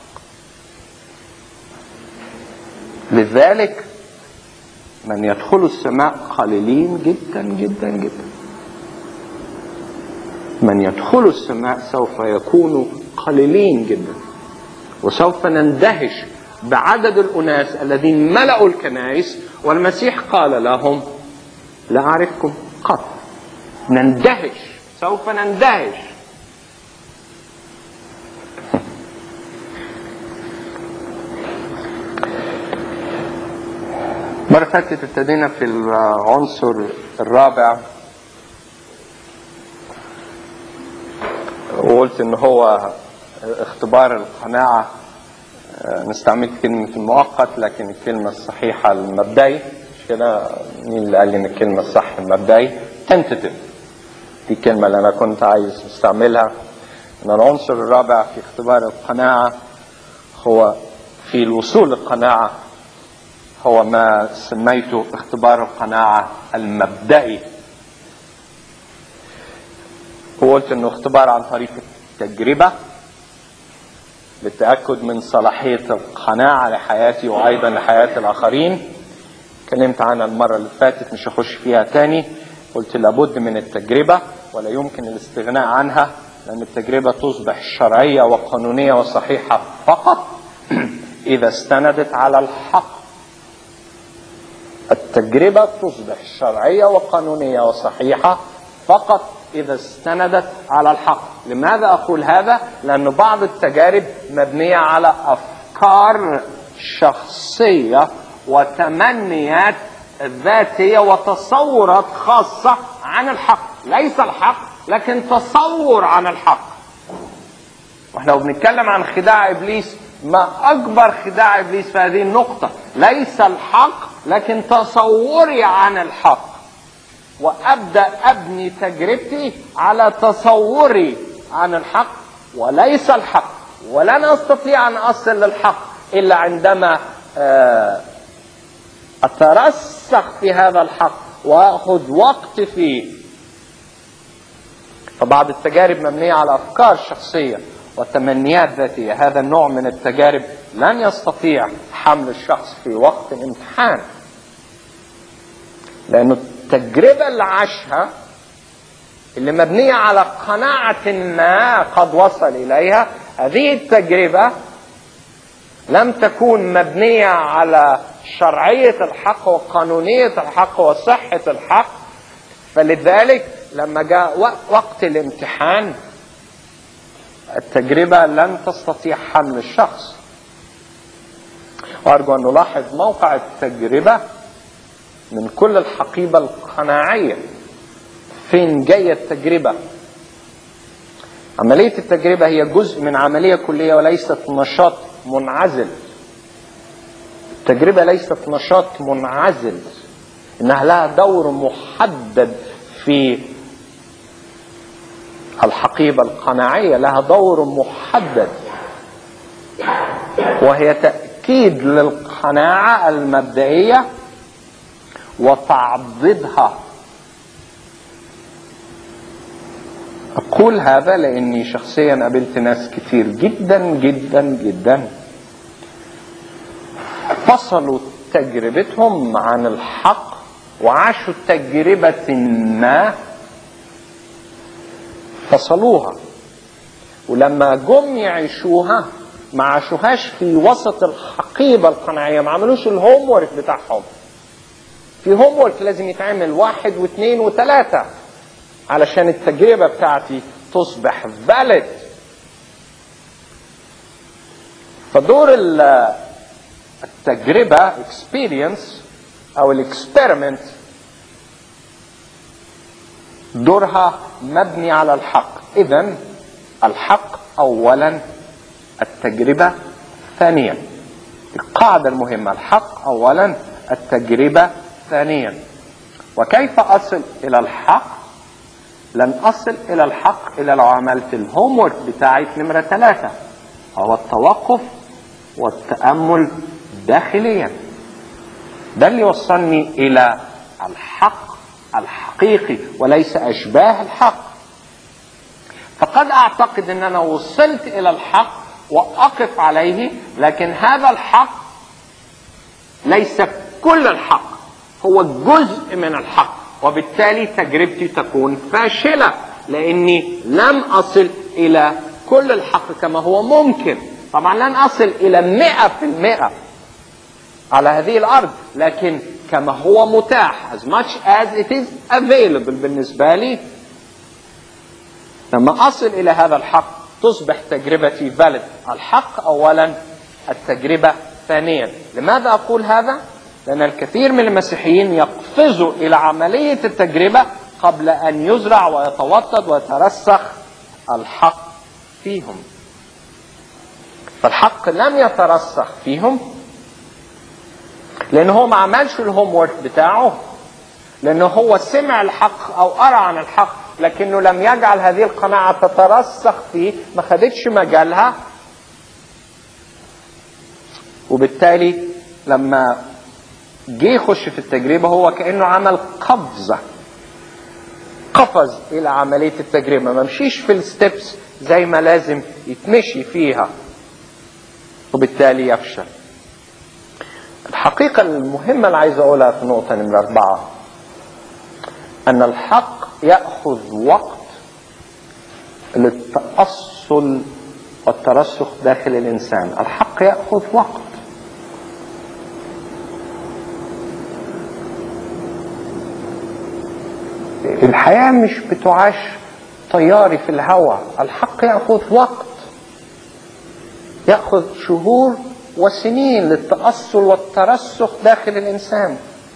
لذلك من يدخل السماء قليلين جدا جدا جدا. من يدخل السماء سوف يكونوا قليلين جدا، وسوف نندهش بعدد الأناس الذين ملأوا الكنائس والمسيح قال لهم لا أعرفكم قط. نندهش، سوف نندهش. مرة فاتت ابتدينا في العنصر الرابع، وقلت ان هو اختبار القناعة. نستعمل كلمة المؤقت، لكن الكلمة الصحيحة المبدئي. مش كده؟ مين اللي قال لي ان الكلمة الصح المبدئي؟ tentative. دي الكلمة اللي انا كنت عايز استعملها. ان العنصر الرابع في اختبار القناعة هو في الوصول للقناعة هو ما سميته اختبار القناعة المبدئي. وقلت انه اختبار عن طريق التجربة للتأكد من صلاحية القناعة لحياتي وأيضا لحياة الآخرين. اتكلمت عنها المرة اللي فاتت، مش هخش فيها تاني. قلت لابد من التجربة ولا يمكن الاستغناء عنها، لأن التجربة تصبح شرعية وقانونية وصحيحة فقط إذا استندت على الحق. التجربة تصبح شرعية وقانونية وصحيحة فقط إذا استندت على الحق. لماذا أقول هذا؟ لأن بعض التجارب مبنية على أفكار شخصية وتمنيات ذاتية وتصورات خاصة عن الحق، ليس الحق لكن تصور عن الحق. واحنا بنتكلم عن خداع إبليس، ما أكبر خداع إبليس في هذه النقطة ليس الحق لكن تصوري عن الحق، وأبدأ أبني تجربتي على تصوري عن الحق وليس الحق. ولن أستطيع أن أصل للحق إلا عندما أترسخ في هذا الحق وأخذ وقت فيه. فبعض التجارب مبنية على أفكار شخصية وتمنيات ذاتية. هذا النوع من التجارب لن يستطيع حمل الشخص في وقت الامتحان، لأنه التجربة اللي عاشها اللي مبنية على قناعة ما قد وصل إليها، هذه التجربة لم تكون مبنية على شرعية الحق وقانونية الحق وصحة الحق. فلذلك لما جاء وقت الامتحان التجربة لن تستطيع حمل الشخص. وأرجو أن نلاحظ موقع التجربة من كل الحقيبة القناعية. فين جاية التجربة؟ عملية التجربة هي جزء من عملية كلية وليست نشاط منعزل. التجربة ليست نشاط منعزل، إنها لها دور محدد في الحقيبة القناعية، لها دور محدد، وهي تأكيد للقناعة المبدئية وتعضيدها. أقول هذا لأني شخصيا قابلت ناس كتير جدا جدا جدا فصلوا تجربتهم عن الحق وعاشوا تجربة ما فصلوها، ولما جم يعيشوها ما عاشوهاش في وسط الحقيبة القناعية، ما عملوش الهوم وورك بتاعهم. في هوم وورك لازم يتعمل واحد واثنين وثلاثة علشان التجربة بتاعتي تصبح valid. فدور التجربة experience أو الاكسبيرمنت دورها مبني على الحق. إذن الحق أولا، التجربة ثانيا. القاعدة المهمة: الحق أولا، التجربة ثانيا. وكيف أصل إلى الحق؟ لن أصل إلى الحق إلا لو عملت الهوم ورك بتاعي في نمرة ثلاثة، هو التوقف والتأمل داخليا. ده اللي وصلني إلى الحق الحقيقي وليس أشباه الحق. فقد أعتقد أن أنا وصلت إلى الحق وأقف عليه، لكن هذا الحق ليس كل الحق، هو جزء من الحق، وبالتالي تجربتي تكون فاشلة لأني لم أصل إلى كل الحق كما هو ممكن. طبعا لن أصل إلى مئة في المئة على هذه الأرض، لكن كما هو متاح as much as it is available بالنسبة لي. لما أصل إلى هذا الحق تصبح تجربتي valid. الحق أولا، التجربة ثانيا. لماذا أقول هذا؟ لأن الكثير من المسيحيين يقفزوا إلى عملية التجربة قبل أن يزرع ويتوطد ويترسخ الحق فيهم. فالحق لم يترسخ فيهم لأنه هو ما عملش الهوم وورك بتاعه، لأنه هو سمع الحق أو قرأ عن الحق لكنه لم يجعل هذه القناعة تترسخ فيه، ما خدتش مجالها. وبالتالي لما جه يخش في التجربة هو كأنه عمل قفزة، قفز إلى عملية التجربة، ما مشيش في الستبس زي ما لازم يتمشي فيها، وبالتالي يفشل. الحقيقة المهمة اللي عايز أقولها في نقطة نمرة أربعة أن الحق يأخذ وقت للتأصل والترسخ داخل الإنسان. الحق يأخذ وقت. الحياة مش بتعاش طياري في الهواء. الحق يأخذ وقت، يأخذ شهور وسنين للتأصل والترسخ داخل الإنسان.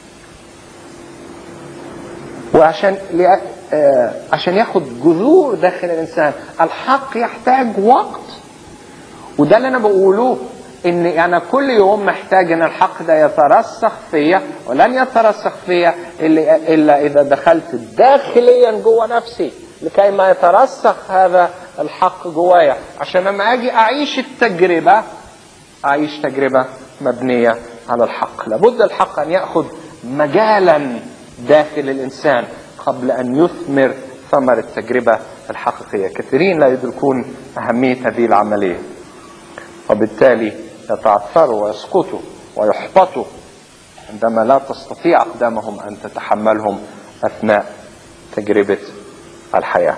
وعشان آه عشان ياخد جذور داخل الإنسان الحق يحتاج وقت. وده اللي أنا بقوله، إن أنا كل يوم محتاج إن الحق ده يترسخ فيا، ولن يترسخ فيا إلا إذا دخلت داخليا جوه نفسي لكي ما يترسخ هذا الحق جوايا، عشان لما أجي أعيش التجربة أعيش تجربة مبنية على الحق. لابد الحق أن يأخذ مجالا داخل الإنسان قبل أن يثمر ثمر التجربة الحقيقية. كثيرين لا يدركون أهمية هذه العملية، وبالتالي يتعثروا ويسقطوا ويحبطوا عندما لا تستطيع أقدامهم أن تتحملهم أثناء تجربة الحياة.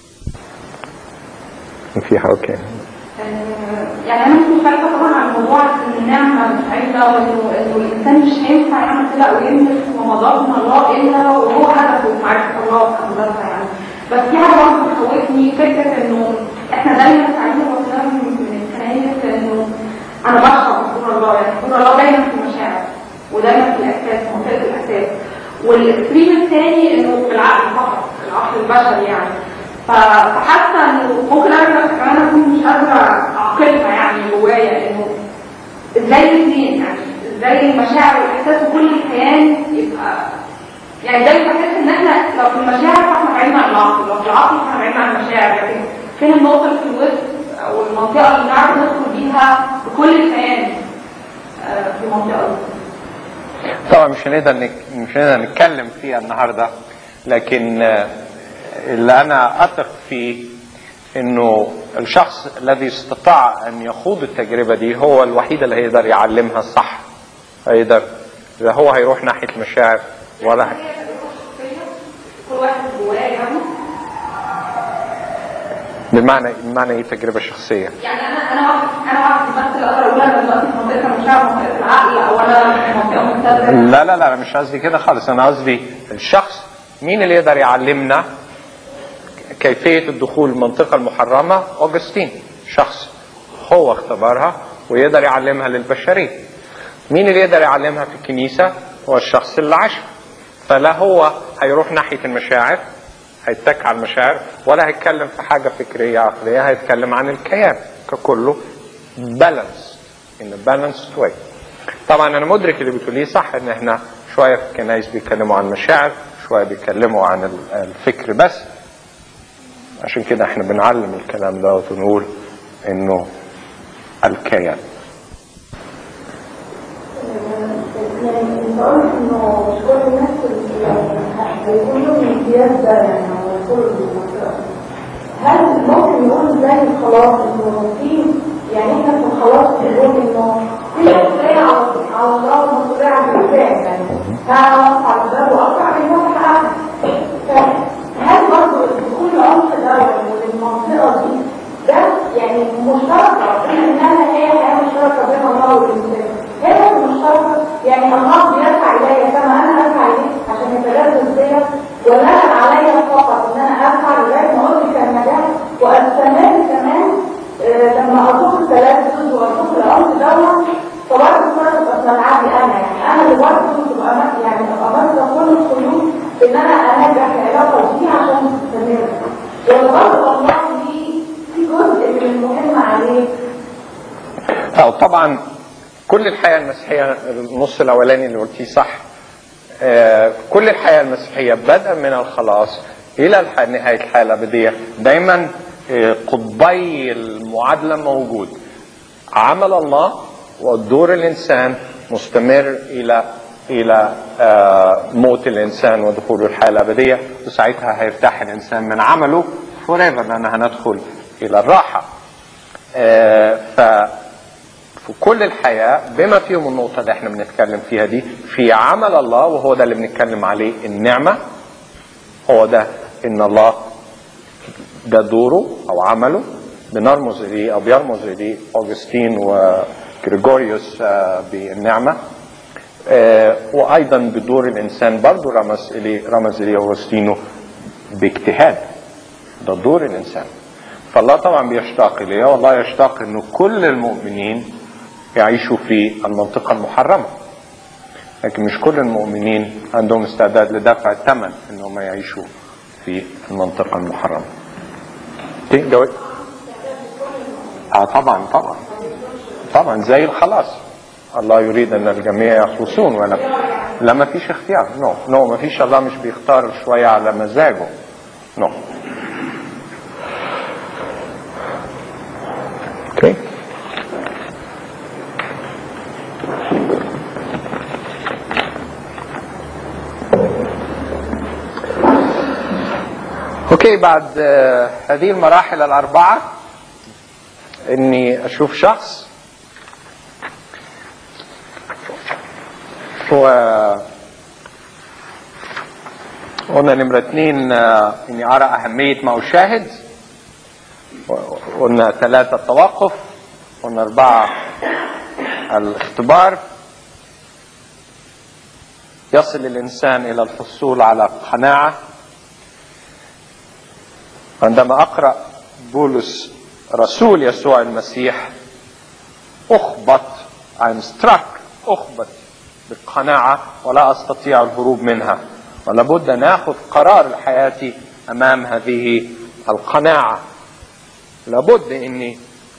فيها أوكي. يعني أنا مش مختلفة طبعا عن موضوع إن النعمة مش عايزة، وإنه إنه الإنسان مش هينفع يعمل كده ويملك رمضان من الله إلا وهو هدفه معرفة الله وحضرتها يعني. بس في حاجة برضه بتخوفني، فكرة إنه إحنا دايما عايزين نوصلها من الكنايس إنه أنا بشعر بحضور الله، يعني حضور الله دايما في المشاعر ودايما في الإحساس، منطقة الإحساس. والإكستريم الثاني إنه في العقل فقط، العقل البشري يعني. فحتى انه ممكن انا كمان اكون مش قادره اعقلها يعني جوايا، انه ازاي الاثنين، يعني ازاي المشاعر والاحساس وكل الكيان يبقى، يعني دايما بحس ان احنا لو في المشاعر فاحنا بعيدنا عن العقل، لو في العقل فاحنا بعيدنا عن المشاعر، لكن فين النقطه اللي في الوسط او المنطقه اللي نعرف ندخل بيها بكل الكيان في المنطقه دي؟ طبعا مش هنقدر مش هنقدر نتكلم فيها النهارده، لكن اللي أنا أثق فيه إنه الشخص الذي استطاع أن يخوض التجربة دي هو الوحيد اللي هيقدر يعلمها صح. هيقدر إذا هو هيروح ناحية المشاعر ولا هي... كل واحد جواه يعني. بمعنى بمعنى إيه تجربة شخصية؟ يعني أنا أنا واحد أنا واحد بس اللي أقدر أقول أنا دلوقتي في منطقة المشاعر، منطقة العقل، أو أنا في منطقة مختلفة. لا لا لا أنا مش قصدي كده خالص. أنا قصدي الشخص مين اللي يقدر يعلمنا كيفية الدخول المنطقة المحرمة؟ أوغسطين، شخص هو اختبرها ويقدر يعلمها للبشرية. مين اللي يقدر يعلمها في الكنيسة؟ هو الشخص اللي عاشها. فلا هو هيروح ناحية المشاعر، هيتك على المشاعر، ولا هيتكلم في حاجة فكرية عقلية، هيتكلم عن الكيان ككله بالانس in a balanced way. طبعا أنا مدرك اللي بتقوليه صح، إن إحنا شوية في الكنائس بيتكلموا عن المشاعر، شوية بيتكلموا عن الفكر بس. عشان كده احنا بنعلم الكلام ده ونقول انه الكيان. يعني بقول انه مش كل الناس هيكون لهم امتياز ده يعني على كل المنطقه. هل ممكن نقول زي الخلاص انه في يعني احنا في الخلاص بنقول انه في مسؤوليه على الله ومسؤوليه على الانسان، يعني انا اقطع الباب واقطع المسح. هل برضه دخول العنف ده والمنطقه دي ده يعني مشتركه بين انها هي حياه مشتركه بين الله والانسان؟ هي مشتركه يعني الله بيسعى الي كما انا اسعى اليه عشان يتجاوز بيا، ولا انا عليا فقط ان انا اسعى لغايه ما ادرك النجاح واستمر كمان آه لما اطوف الثلاث ضد واطوف العنف دوت، فبرضه صارت تبقى انا يعني انا اللي برضه تبقى يعني ابقى ماسكه كل الخيوط ان انا انجح العلاقه دي عشان تستمر، ولا برضه الله دي في جزء من المهم عليه؟ أو طبعا كل الحياه المسيحيه النص الاولاني اللي قلتيه صح. آه كل الحياه المسيحيه بدءا من الخلاص الى نهايه الحياه الابديه دايما آه قطبي المعادله موجود. عمل الله ودور الإنسان مستمر إلى إلى موت الإنسان ودخوله الحياة الأبدية، وساعتها هيرتاح الإنسان من عمله forever، لأن هندخل إلى الراحة. ف في كل الحياة بما فيهم النقطة اللي احنا بنتكلم فيها دي في عمل الله، وهو ده اللي بنتكلم عليه النعمة. هو ده ان الله ده دوره او عمله بنرمز اليه او بيرمز اليه اوغسطين وغريغوريوس بالنعمة، وايضا بدور الانسان برضو رمز اليه رمز اليه اوغسطينو باجتهاد. ده دور الانسان. فالله طبعا بيشتاق اليه، والله يشتاق انه كل المؤمنين يعيشوا في المنطقة المحرمة، لكن مش كل المؤمنين عندهم استعداد لدفع الثمن انهم يعيشوا في المنطقة المحرمة. جواب؟ اه طبعا طبعا طبعا زي الخلاص. الله يريد ان الجميع يخلصون، ولا لا ما فيش اختيار. نو no. نو no. ما فيش. الله مش بيختار شوية على مزاجه. نو no. اوكي. اوكي. بعد uh, هذه المراحل الاربعه اني اشوف شخص و قلنا نمرة اثنين uh, اني ارى اهمية ما اشاهد، قلنا ثلاثة التوقف، قلنا اربعة الاختبار. يصل الانسان الى الحصول على قناعة. عندما اقرأ بولس رسول يسوع المسيح اخبط I'm struck اخبط بالقناعة ولا استطيع الهروب منها، ولابد ان اخذ قرار لحياتي امام هذه القناعة. لابد اني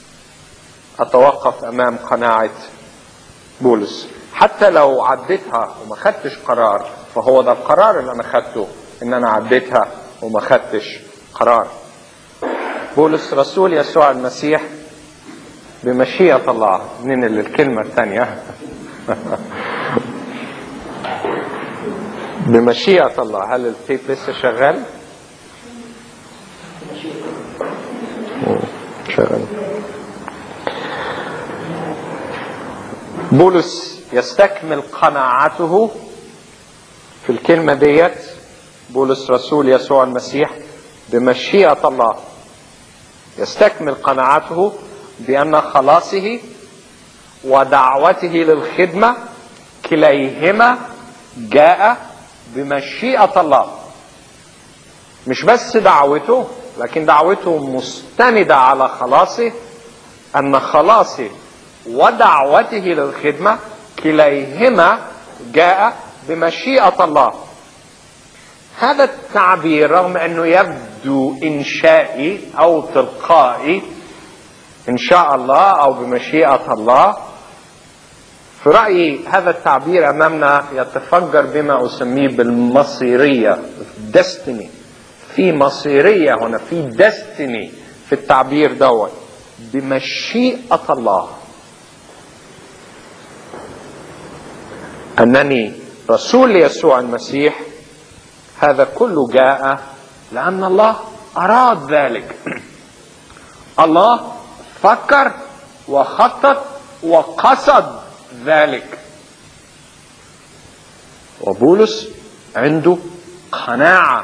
اتوقف امام قناعة بولس، حتى لو عديتها وما خدتش قرار، فهو ده القرار اللي انا خدته، ان انا عديتها وما خدتش قرار. بولس رسول يسوع المسيح بمشيئة الله. من الكلمة الثانية بمشيئة الله. هل التيب لسه شغال؟ شغال. بولس يستكمل قناعته في الكلمة ديت. بولس رسول يسوع المسيح بمشيئة الله يستكمل قناعته بأن خلاصه ودعوته للخدمة كليهما جاء بمشيئة الله. مش بس دعوته، لكن دعوته مستندة على خلاصه، أن خلاصه ودعوته للخدمة كليهما جاء بمشيئة الله. هذا التعبير رغم أنه يبدو إنشائي أو تلقائي، إن شاء الله أو بمشيئة الله، في رأيي هذا التعبير أمامنا يتفجر بما أسميه بالمصيرية destiny. في مصيرية هنا، في destiny في التعبير دوت بمشيئة الله. أنني رسول يسوع المسيح هذا كله جاء لأن الله أراد ذلك. الله فكر وخطط وقصد ذلك، وبولس عنده قناعة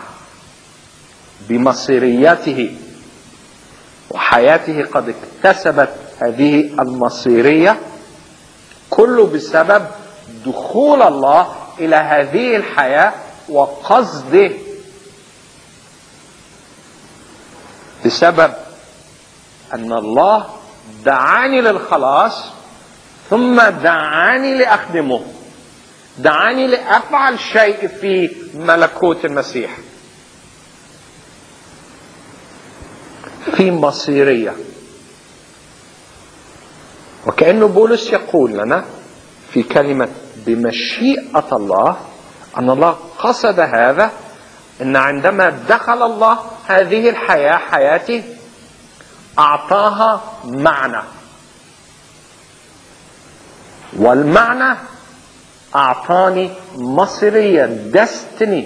بمصيريته، وحياته قد اكتسبت هذه المصيرية كله بسبب دخول الله إلى هذه الحياة وقصده، بسبب أن الله دعاني للخلاص ثم دعاني لأخدمه، دعاني لأفعل شيء في ملكوت المسيح. في مصيرية. وكأنه بولس يقول لنا في كلمة بمشيئة الله أن الله قصد هذا، أن عندما دخل الله هذه الحياة حياتي أعطاها معنى. والمعنى أعطاني مصيرية destiny.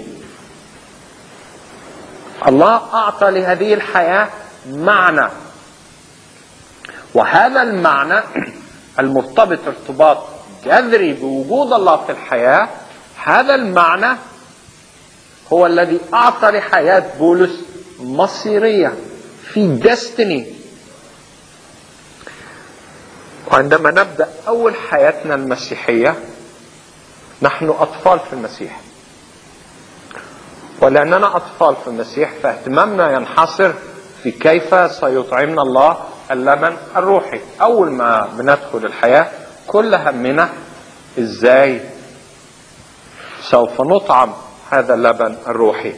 الله أعطى لهذه الحياة معنى، وهذا المعنى المرتبط ارتباط جذري بوجود الله في الحياة، هذا المعنى هو الذي أعطى لحياة بولس مصيرية في destiny. وعندما نبدأ أول حياتنا المسيحية نحن أطفال في المسيح، ولأننا أطفال في المسيح فاهتمامنا ينحصر في كيف سيطعمنا الله اللبن الروحي. أول ما بندخل الحياة كل همنا إزاي سوف نطعم هذا اللبن الروحي.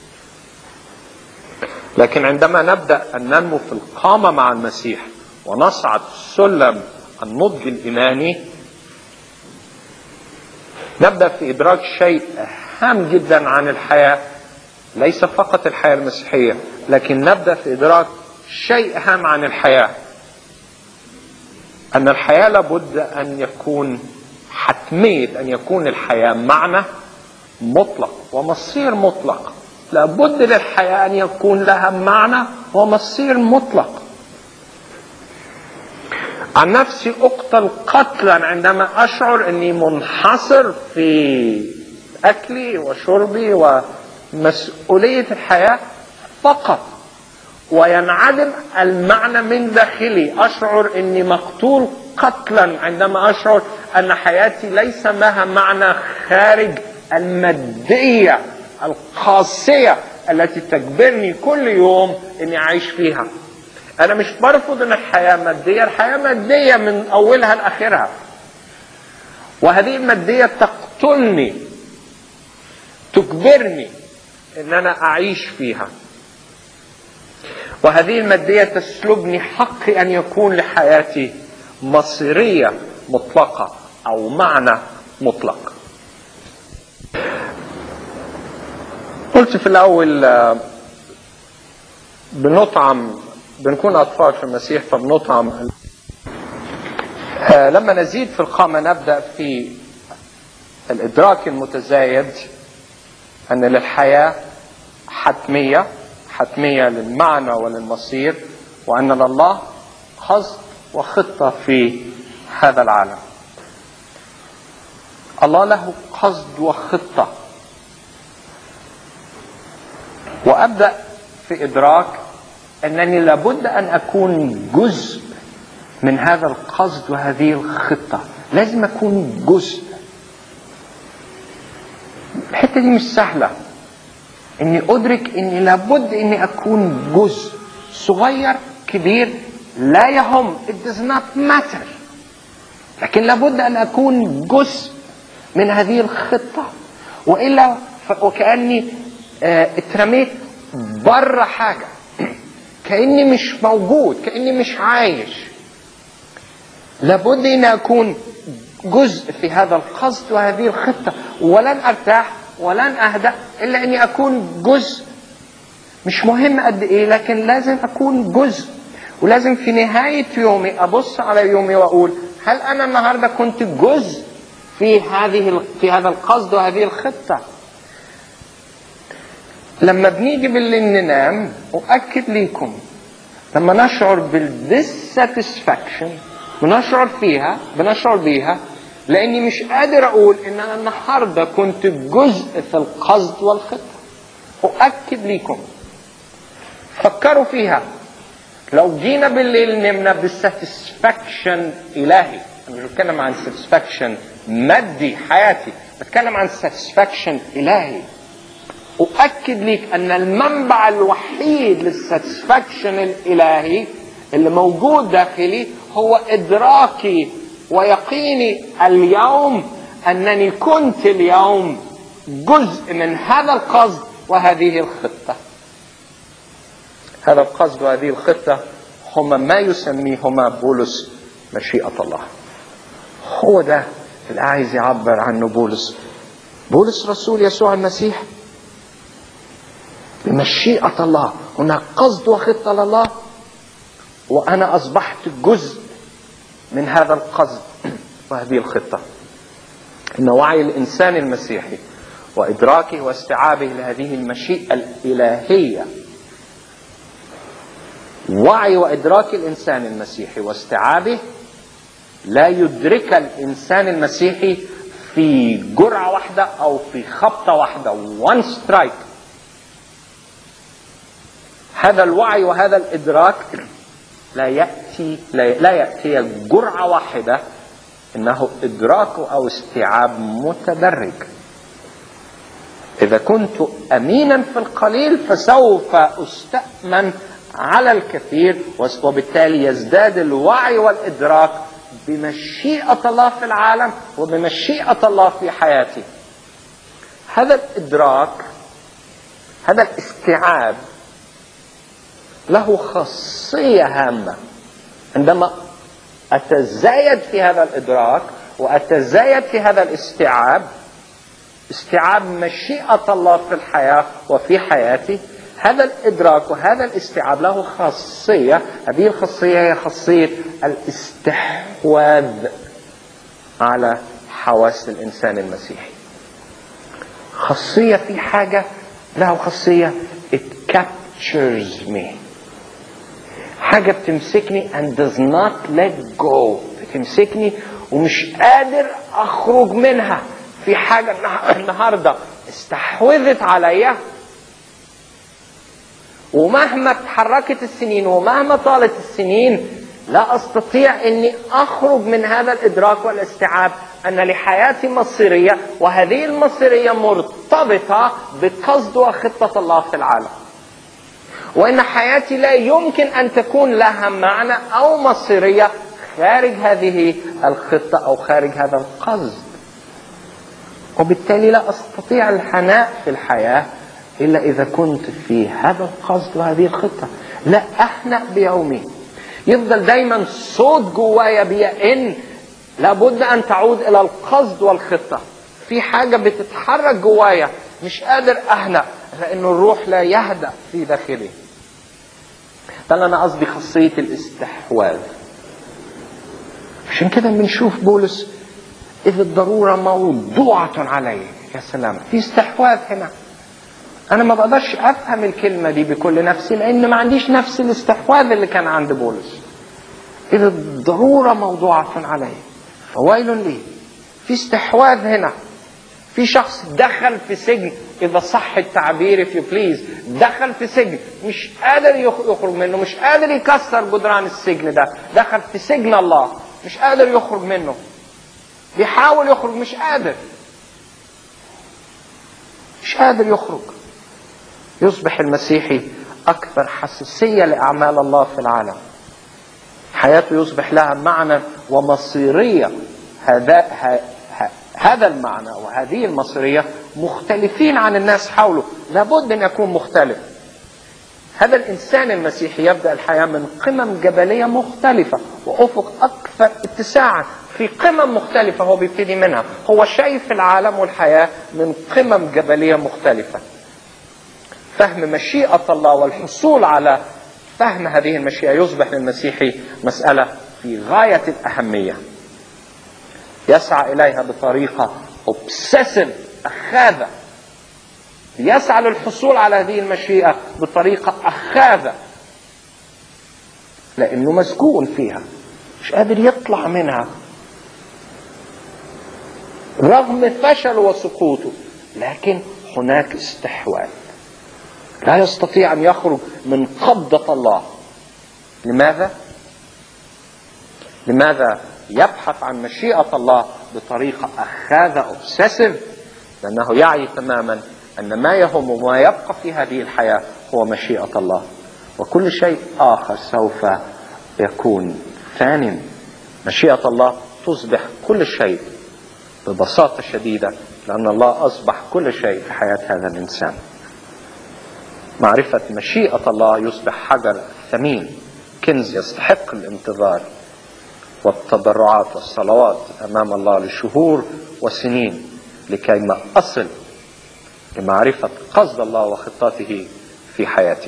لكن عندما نبدأ أن ننمو في القامة مع المسيح ونصعد سلم النضج الإيماني نبدأ في إدراك شيء هام جدا عن الحياة، ليس فقط الحياة المسيحية، لكن نبدأ في إدراك شيء هام عن الحياة، أن الحياة لابد أن يكون حتمية أن يكون الحياة معنى مطلق ومصير مطلق. لابد للحياة أن يكون لها معنى ومصير مطلق. عن نفسي أقتل قتلا عندما أشعر أني منحصر في أكلي وشربي ومسؤولية الحياة فقط، وينعدم المعنى من داخلي. أشعر أني مقتول قتلا عندما أشعر أن حياتي ليس لها معنى خارج المادية القاسية التي تجبرني كل يوم أني أعيش فيها. أنا مش برفض أن الحياة مادية، الحياة مادية من أولها لآخرها، وهذه المادية تقتلني، تجبرني أن أنا أعيش فيها، وهذه المادية تسلبني حقي أن يكون لحياتي مصيرية مطلقة أو معنى مطلق. قلت في الأول بنطعم، بنكون أطفال في المسيح فبنطعم. لما نزيد في القامة نبدأ في الإدراك المتزايد أن للحياة حتمية، حتمية للمعنى وللمصير، وأن لله قصد وخطة في هذا العالم. الله له قصد وخطة، وأبدأ في إدراك أنني لابد أن أكون جزء من هذا القصد وهذه الخطة. لازم أكون جزء. الحتة دي مش سهلة، أني أدرك أني لابد أني أكون جزء صغير كبير لا يهم، it does not matter، لكن لابد أن أكون جزء من هذه الخطة، وإلا وكأني اه اترميت بره حاجة، كأني مش موجود، كأني مش عايش. لابد أن أكون جزء في هذا القصد وهذه الخطة، ولن أرتاح ولن أهدأ إلا أني أكون جزء. مش مهم قد إيه، لكن لازم أكون جزء. ولازم في نهاية يومي أبص على يومي وأقول هل أنا النهاردة كنت جزء في هذه في هذا القصد وهذه الخطة؟ لما بنيجي بالليل ننام، أؤكد لكم لما نشعر بالديساتسفاكشن بنشعر فيها بنشعر بيها لأني مش قادر أقول إن أنا النهاردة كنت جزء في القصد والخطة. أؤكد لكم، فكروا فيها. لو جينا بالليل نمنا بالساتسفاكشن إلهي، أنا مش بتكلم عن ساتسفاكشن مادي حياتي، بتكلم عن ساتسفاكشن إلهي. أؤكد لك أن المنبع الوحيد للساتسفاكشن الإلهي اللي موجود داخلي هو إدراكي ويقيني اليوم أنني كنت اليوم جزء من هذا القصد وهذه الخطة. هذا القصد وهذه الخطة هما ما يسميهما بولس مشيئة الله. هو ده اللي عايز يعبر عنه بولس. بولس رسول يسوع المسيح بمشيئة الله، هناك قصد وخطة لله، وأنا أصبحت جزء من هذا القصد وهذه الخطة. إن وعي الإنسان المسيحي وإدراكه واستيعابه لهذه المشيئة الإلهية، وعي وإدراك الإنسان المسيحي واستيعابه لا يدرك الإنسان المسيحي في جرعة واحدة أو في خبطة واحدة one strike. هذا الوعي وهذا الإدراك لا يأتي لا يأتي جرعة واحدة، إنه إدراك أو استيعاب متدرج. إذا كنت أمينا في القليل فسوف أستأمن على الكثير، وبالتالي يزداد الوعي والإدراك بمشيئة الله في العالم وبمشيئة الله في حياتي. هذا الإدراك، هذا الاستيعاب له خاصية هامة. عندما أتزايد في هذا الإدراك وأتزايد في هذا الاستيعاب، استيعاب مشيئة الله في الحياة وفي حياتي، هذا الإدراك وهذا الاستيعاب له خاصية. هذه الخاصية هي خاصية الاستحواذ على حواس الإنسان المسيحي. خاصية في حاجة له خاصية it captures me، حاجة بتمسكني and does not let go، بتمسكني ومش قادر أخرج منها. في حاجة النهاردة استحوذت عليا، ومهما تحركت السنين ومهما طالت السنين لا أستطيع أني أخرج من هذا الإدراك والاستيعاب أن لحياتي مصيرية، وهذه المصيرية مرتبطة بقصد وخطة الله في العالم، وأن حياتي لا يمكن أن تكون لها معنى أو مصيرية خارج هذه الخطة أو خارج هذا القصد. وبالتالي لا أستطيع الهناء في الحياة إلا إذا كنت في هذا القصد وهذه الخطة. لا أهنأ بيومي. يفضل دايما صوت جوايا بيئن لابد أن تعود إلى القصد والخطة. في حاجة بتتحرك جوايا مش قادر أهنأ لأن الروح لا يهدأ في داخلي. ده اللي أنا قصدي خاصية الاستحواذ. عشان كده بنشوف بولس إذ الضرورة موضوعة علي. يا سلام، في استحواذ هنا. أنا ما بقدرش أفهم الكلمة دي بكل نفسي لأن ما عنديش نفس الاستحواذ اللي كان عند بولس. إذ الضرورة موضوعة علي فويل لي. في استحواذ هنا. في شخص دخل في سجن، إذا صح التعبير if you please، دخل في سجن مش قادر يخرج منه، مش قادر يكسر جدران السجن ده. دخل في سجن الله مش قادر يخرج منه، بيحاول يخرج مش قادر مش قادر يخرج. يصبح المسيحي أكثر حساسية لأعمال الله في العالم. حياته يصبح لها معنى ومصيرية. هذا هذا المعنى وهذه المصيرية مختلفين عن الناس حوله، لابد أن يكون مختلف. هذا الإنسان المسيحي يبدأ الحياة من قمم جبلية مختلفة وأفق أكثر اتساعا. في قمم مختلفة هو بيبتدي منها. هو شايف العالم والحياة من قمم جبلية مختلفة. فهم مشيئة الله والحصول على فهم هذه المشيئة يصبح للمسيحي مسألة في غاية الأهمية. يسعى إليها بطريقة obsessive أخاذة. يسعى للحصول على هذه المشيئة بطريقة أخاذة لأنه مسجون فيها مش قادر يطلع منها رغم فشل وسقوطه. لكن هناك استحواذ، لا يستطيع أن يخرج من قبضة الله. لماذا؟ لماذا يبحث عن مشيئة الله بطريقة أخاذة أوبسيسيف؟ لأنه يعي تماما أن ما يهم وما يبقى في هذه الحياة هو مشيئة الله، وكل شيء آخر سوف يكون ثان. مشيئة الله تصبح كل شيء ببساطة شديدة، لأن الله أصبح كل شيء في حياة هذا الإنسان. معرفة مشيئة الله يصبح حجر ثمين، كنز يستحق الانتظار والتضرعات والصلوات أمام الله لشهور وسنين لكي ما أصل لمعرفة قصد الله وخطته في حياته.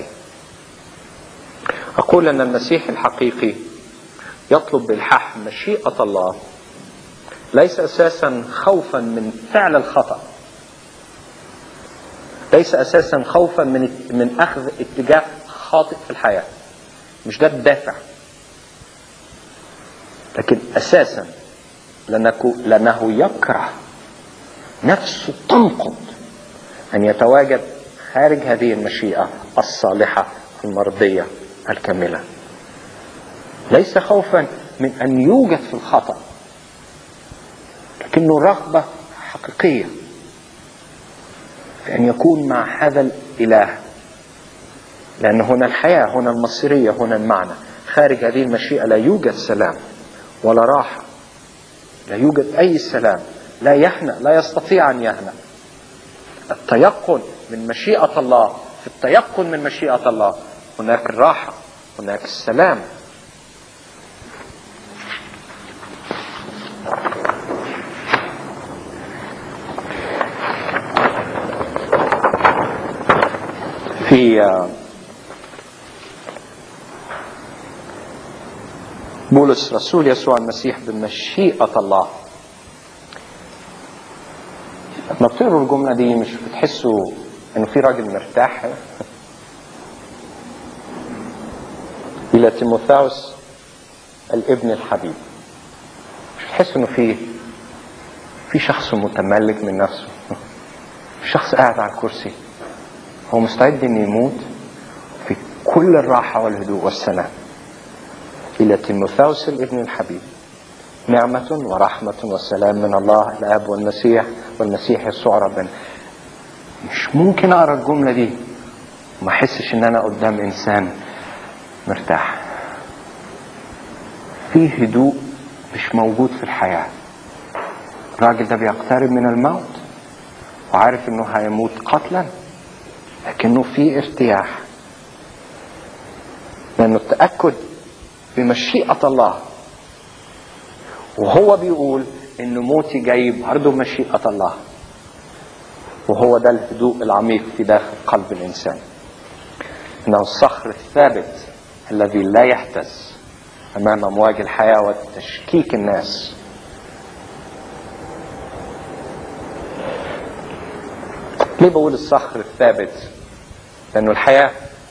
أقول أن المسيح الحقيقي يطلب بإلحاح مشيئة الله ليس أساسا خوفا من فعل الخطأ، ليس أساسا خوفا من من أخذ اتجاه خاطئ في الحياة، مش ده الدافع، لكن أساسا لأنه يكره نفسه تنقض أن يتواجد خارج هذه المشيئة الصالحة المرضية الكاملة. ليس خوفا من أن يوجد في الخطأ، لكنه رغبة حقيقية في أن يكون مع هذا الإله، لأن هنا الحياة، هنا المصيرية، هنا المعنى. خارج هذه المشيئة لا يوجد سلام ولا راحة، لا يوجد أي سلام، لا يهنأ، لا يستطيع أن يهنأ. التيقن من مشيئة الله، في التيقن من مشيئة الله هناك الراحة، هناك السلام. في بولس رسول يسوع المسيح بمشيئة الله، لما بتقروا الجملة دي مش بتحسوا انه في راجل مرتاح؟ إلى تيموثاوس الابن الحبيب، مش بتحسوا انه في في شخص متملك من نفسه، شخص قاعد على الكرسي هو مستعد ان يموت في كل الراحة والهدوء والسلام. إلى تيموثاوس الابن الحبيب، نعمة ورحمة وسلام من الله الآب والمسيح والمسيح يسوع ربنا. مش ممكن أقرأ الجملة دي وما أحسش إن أنا قدام إنسان مرتاح. في هدوء مش موجود في الحياة. الراجل ده بيقترب من الموت وعارف إنه هيموت قتلا، لكنه في ارتياح، لأنه التأكد بمشيئة الله، وهو بيقول إنه موتي جاي برضه مشيئة الله. وهو ده الهدوء العميق في داخل قلب الإنسان، إنه الصخر الثابت الذي لا يهتز أمام أمواج الحياة وتشكيك الناس. ليه بقول الصخر الثابت؟ لأنه الحياة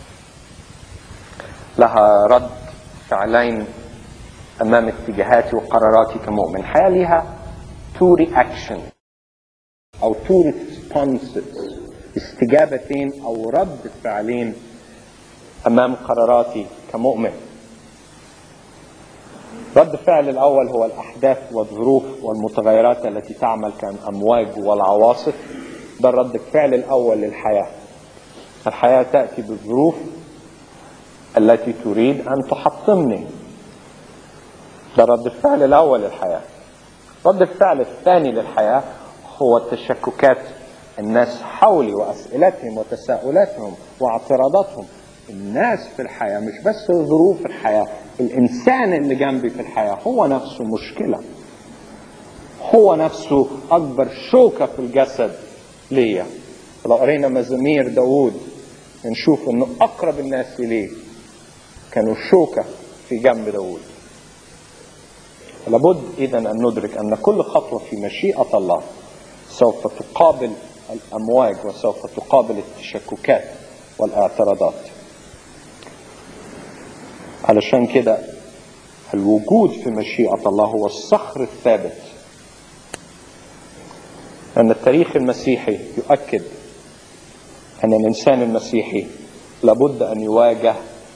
لها رد فعلين أمام اتجاهاتي وقراراتي كمؤمن. الحياة لها two reaction أو two responses، استجابتين أو رد فعلين أمام قراراتي كمؤمن. رد الفعل الأول هو الأحداث والظروف والمتغيرات التي تعمل كالأمواج والعواصف. ده الرد الفعل الأول للحياة. الحياة تأتي بالظروف التي تريد أن تحطمني. ده رد الفعل الأول للحياة. رد الفعل الثاني للحياة هو تشككات الناس حولي وأسئلتهم وتساؤلاتهم واعتراضاتهم. الناس في الحياة مش بس ظروف الحياة، الإنسان اللي جنبي في الحياة هو نفسه مشكلة، هو نفسه أكبر شوكة في الجسد ليا. لو قرينا مزامير داود نشوف أنه أقرب الناس إليه كانوا شوكة في جنب داود. لابد إذن أن ندرك أن كل خطوة في مشيئة الله سوف تقابل الأمواج وسوف تقابل التشككات والاعتراضات. علشان كده الوجود في مشيئة الله هو الصخر الثابت، أن التاريخ المسيحي يؤكد أن الإنسان المسيحي لابد أن يواجه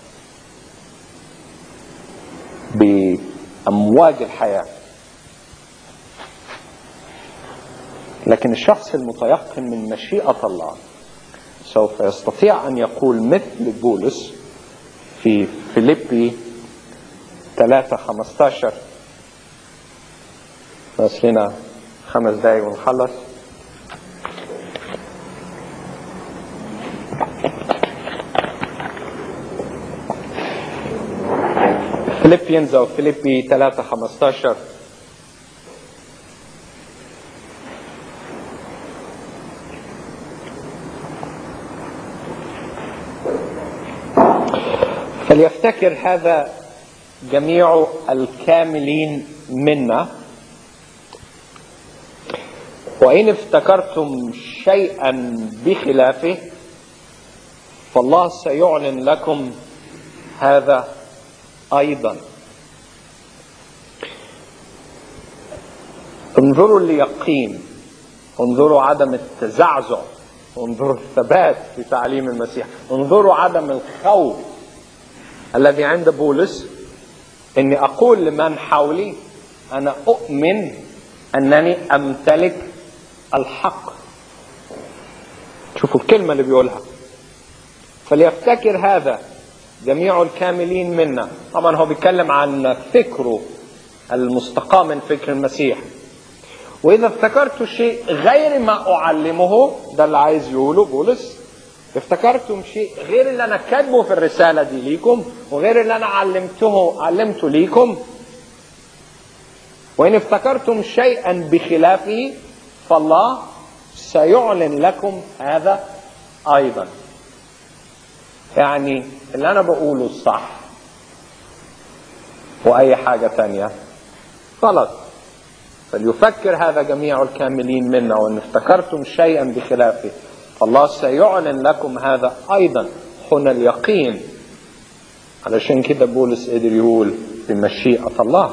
بأمواج الحياة، لكن الشخص المتيقن من مشيئة الله سوف يستطيع أن يقول مثل بولس في فيليبي ثلاثة خمسة عشر. بس لنا خمس دقايق ونخلص. فيليبيانز أو فيليبي ثلاثة خمسة عشر. فليفتكر هذا جميع الكاملين منا وإن افتكرتم شيئا بخلافه فالله سيعلن لكم هذا أيضا. انظروا اليقين، انظروا عدم التزعزع، انظروا الثبات في تعليم المسيح، انظروا عدم الخوف الذي عند بولس. اني اقول لمن حولي انا اؤمن انني امتلك الحق. شوفوا الكلمة اللي بيقولها، فليفتكر هذا جميع الكاملين منا. طبعا هو بيتكلم عن فكره المستقام من فكر المسيح. واذا افتكرت شيء غير ما اعلمه، ده اللي عايز يقوله بولس، افتكرتم شيء غير اللي انا كاتبه في الرسالة دي ليكم وغير اللي انا علمته علمته ليكم، وإن افتكرتم شيئا بخلافه فالله سيعلن لكم هذا أيضا. يعني اللي أنا بقوله الصح وأي حاجة تانية غلط. فليفكر هذا جميع الكاملين منا، وإن افتكرتم شيئا بخلافه فالله سيعلن لكم هذا أيضا. هنا اليقين. علشان كده بولس قدر يقول بمشيئة الله.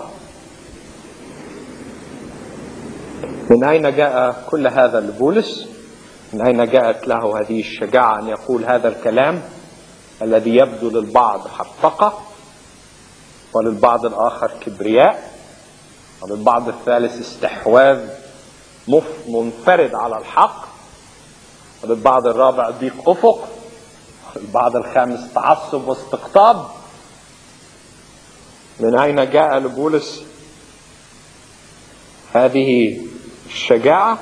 من أين جاء كل هذا لبولس؟ من أين جاءت له هذه الشجاعة أن يقول هذا الكلام الذي يبدو للبعض حرفقة وللبعض الآخر كبرياء وللبعض الثالث استحواذ منفرد على الحق وللبعض الرابع ضيق أفق وللبعض الخامس تعصب واستقطاب؟ من أين جاء لبولس هذه الشجاعة؟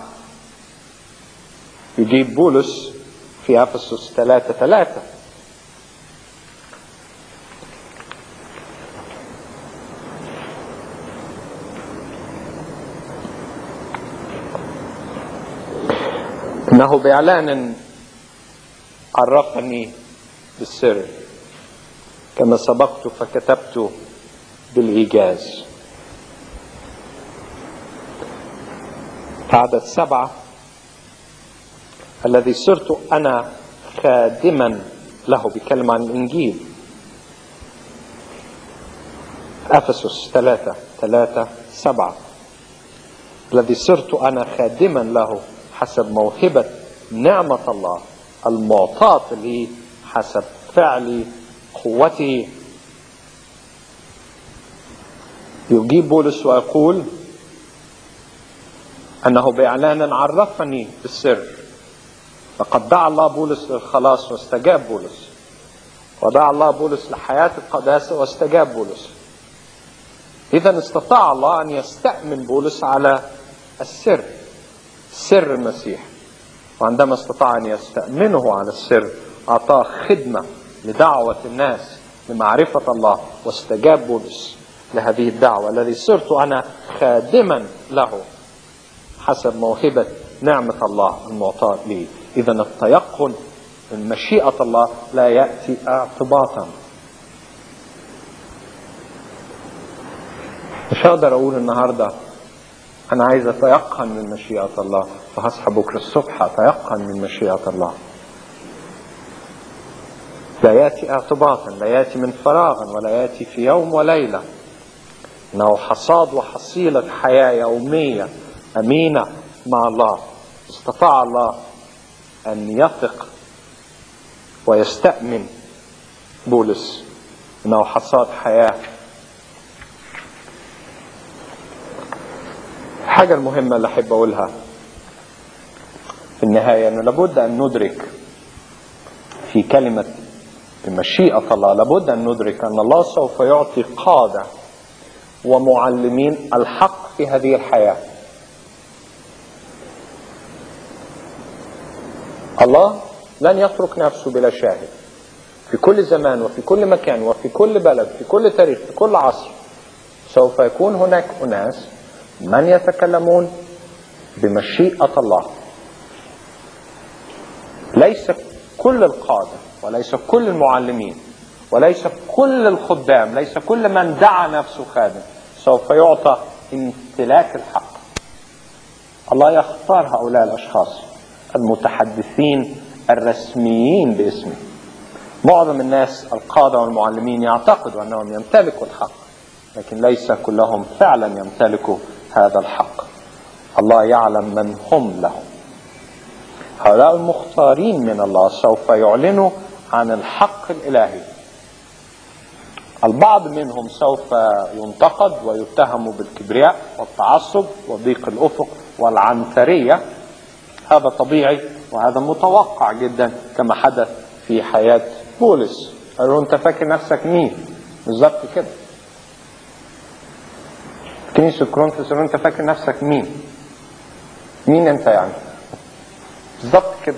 يجيب بولس في أفسس ثلاثة ثلاثة: إنه بإعلان عرفني بالسر كما سبقت فكتبت بالإيجاز. عدد سبعة: الذي صرت أنا خادما له. بيتكلم عن الإنجيل. أفسس ثلاثة ثلاثة سبعة: الذي صرت أنا خادما له حسب موهبة نعمة الله المعطاة لي حسب فعل قوته. يجيب بولس ويقول أنه بإعلان عرفني بالسر. فقد دعا الله بولس للخلاص واستجاب بولس، ودعا الله بولس لحياة القداسة واستجاب بولس. إذا استطاع الله أن يستأمن بولس على السر، سر المسيح. وعندما استطاع أن يستأمنه على السر أعطاه خدمة لدعوة الناس لمعرفة الله، واستجاب بولس لهذه الدعوة. الذي صرت أنا خادما له حسب موهبة نعمة الله المعطاة لي. إذا التيقن من مشيئة الله لا يأتي اعتباطا. مش هقدر أقول النهاردة أنا عايز أتيقن من مشيئة الله فهصحى بكرة الصبح أتيقن من مشيئة الله. لا يأتي اعتباطا، لا يأتي من فراغ، ولا يأتي في يوم وليلة. إنه حصاد وحصيلة حياة يومية أمينة مع الله. استطاع الله أن يثق ويستأمن بولس إنه حصاد حياة. الحاجة المهمة اللي أحب أقولها في النهاية أنه لابد أن ندرك في كلمة بمشيئة الله، لابد أن ندرك أن الله سوف يعطي قادة ومعلمين الحق في هذه الحياة. الله لن يترك نفسه بلا شاهد. في كل زمان وفي كل مكان وفي كل بلد في كل تاريخ في كل عصر سوف يكون هناك أناس من يتكلمون بمشيئة الله. ليس كل القادة وليس كل المعلمين وليس كل الخدام، ليس كل من دعا نفسه خادم سوف يعطى امتلاك الحق. الله يختار هؤلاء الأشخاص المتحدثين الرسميين باسمه. معظم الناس القادة والمعلمين يعتقدوا أنهم يمتلكوا الحق، لكن ليس كلهم فعلا يمتلكوا هذا الحق. الله يعلم من هم له. هؤلاء المختارين من الله سوف يعلنوا عن الحق الإلهي. البعض منهم سوف ينتقد ويتهم بالكبرياء والتعصب وضيق الأفق والعنترية. هذا طبيعي وهذا متوقع جدا، كما حدث في حياة بولس. قالوا انت فاكر نفسك مين؟ بالظبط كده. كنيسة كورنثوس قالوا انت فاكر نفسك مين؟ مين انت يعني؟ بالظبط كده.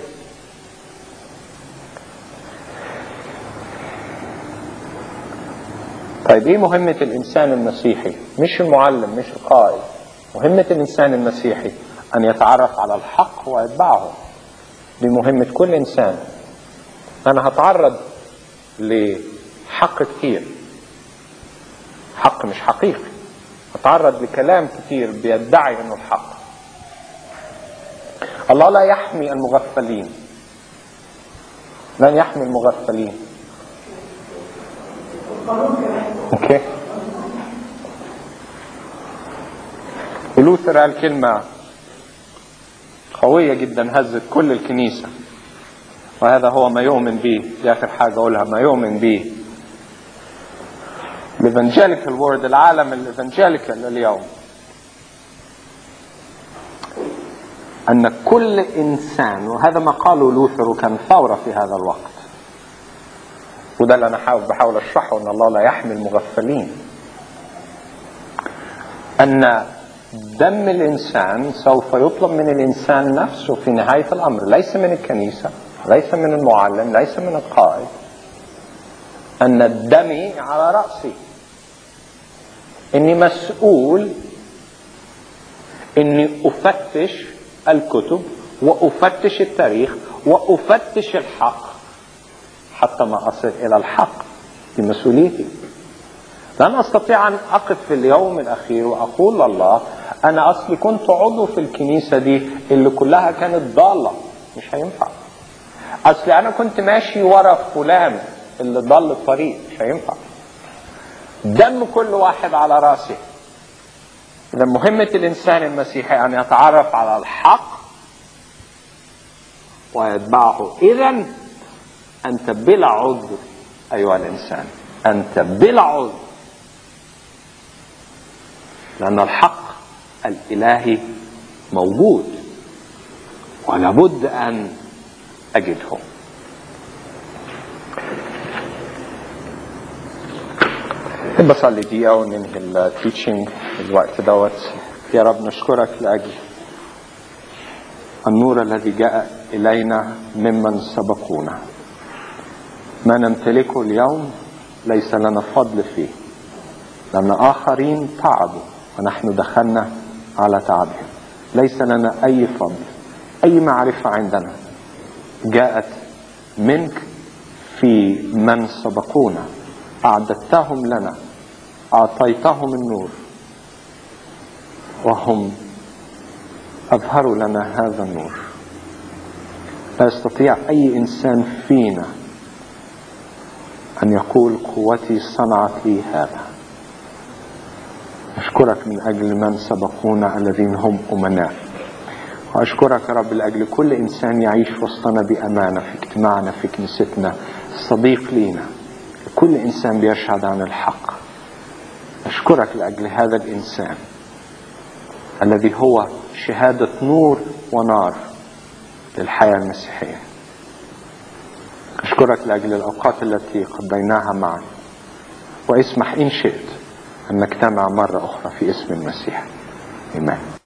طيب ايه مهمة الانسان المسيحي؟ مش المعلم، مش القائد. مهمة الانسان المسيحي ان يتعرف على الحق ويتبعه. دي مهمة كل انسان. انا هتعرض لحق كتير، حق مش حقيقي، هتعرض لكلام كتير بيدعي انه الحق. الله لا يحمي المغفلين، لن يحمي المغفلين. اوكي. ولوثر قال كلمة قوية جدا هزت كل الكنيسة، وهذا هو ما يؤمن به. دي آخر حاجة أقولها، ما يؤمن به الإيفانجيليكال وورد، العالم الإيفانجيليكال اليوم، أن كل إنسان، وهذا ما قاله لوثر وكان ثورة في هذا الوقت، وده اللي أنا حاول بحاول أشرحه، أن الله لا يحمي المغفلين. أن دم الإنسان سوف يطلب من الإنسان نفسه في نهاية الأمر، ليس من الكنيسة، ليس من المعلم، ليس من القائد. أن الدم على رأسي، إني مسؤول إني أفتش الكتب وأفتش التاريخ وأفتش الحق حتى ما أصل إلى الحق. دي مسؤوليتي. لن أستطيع أن أقف في اليوم الأخير وأقول لله أنا أصلي كنت عضو في الكنيسة دي اللي كلها كانت ضالة. مش هينفع. أصلي أنا كنت ماشي ورا فلان اللي ضل الطريق. مش هينفع. دم كل واحد على راسي. إذا مهمة الإنسان المسيحي أن يتعرف على الحق ويتبعه. إذن أنت بلا عذر أيها الإنسان، أنت بلا عذر، لأن الحق الإلهي موجود ولابد أن أجده. بحب أصلي دقيقة وننهي التيتشنج الوقت دوت. يا رب نشكرك لأجل النور الذي جاء إلينا ممن سبقونا. ما نمتلكه اليوم ليس لنا فضل فيه، لأن آخرين تعبوا ونحن دخلنا على تعبهم. ليس لنا أي فضل، أي معرفة عندنا جاءت منك في من سبقونا. أعددتهم لنا، أعطيتهم النور، وهم أظهروا لنا هذا النور. لا يستطيع أي إنسان فينا أن يقول قوتي صنعت لي هذا. أشكرك من أجل من سبقونا الذين هم أمناء، وأشكرك يا رب لأجل كل إنسان يعيش وسطنا بأمانة في اجتماعنا في كنيستنا، صديق لينا، كل إنسان بيشهد عن الحق. أشكرك لأجل هذا الإنسان الذي هو شهادة نور ونار للحياة المسيحية. أشكرك لأجل الأوقات التي قضيناها معا، واسمح إن شئت أن نجتمع مرة أخرى في اسم المسيح. آمين.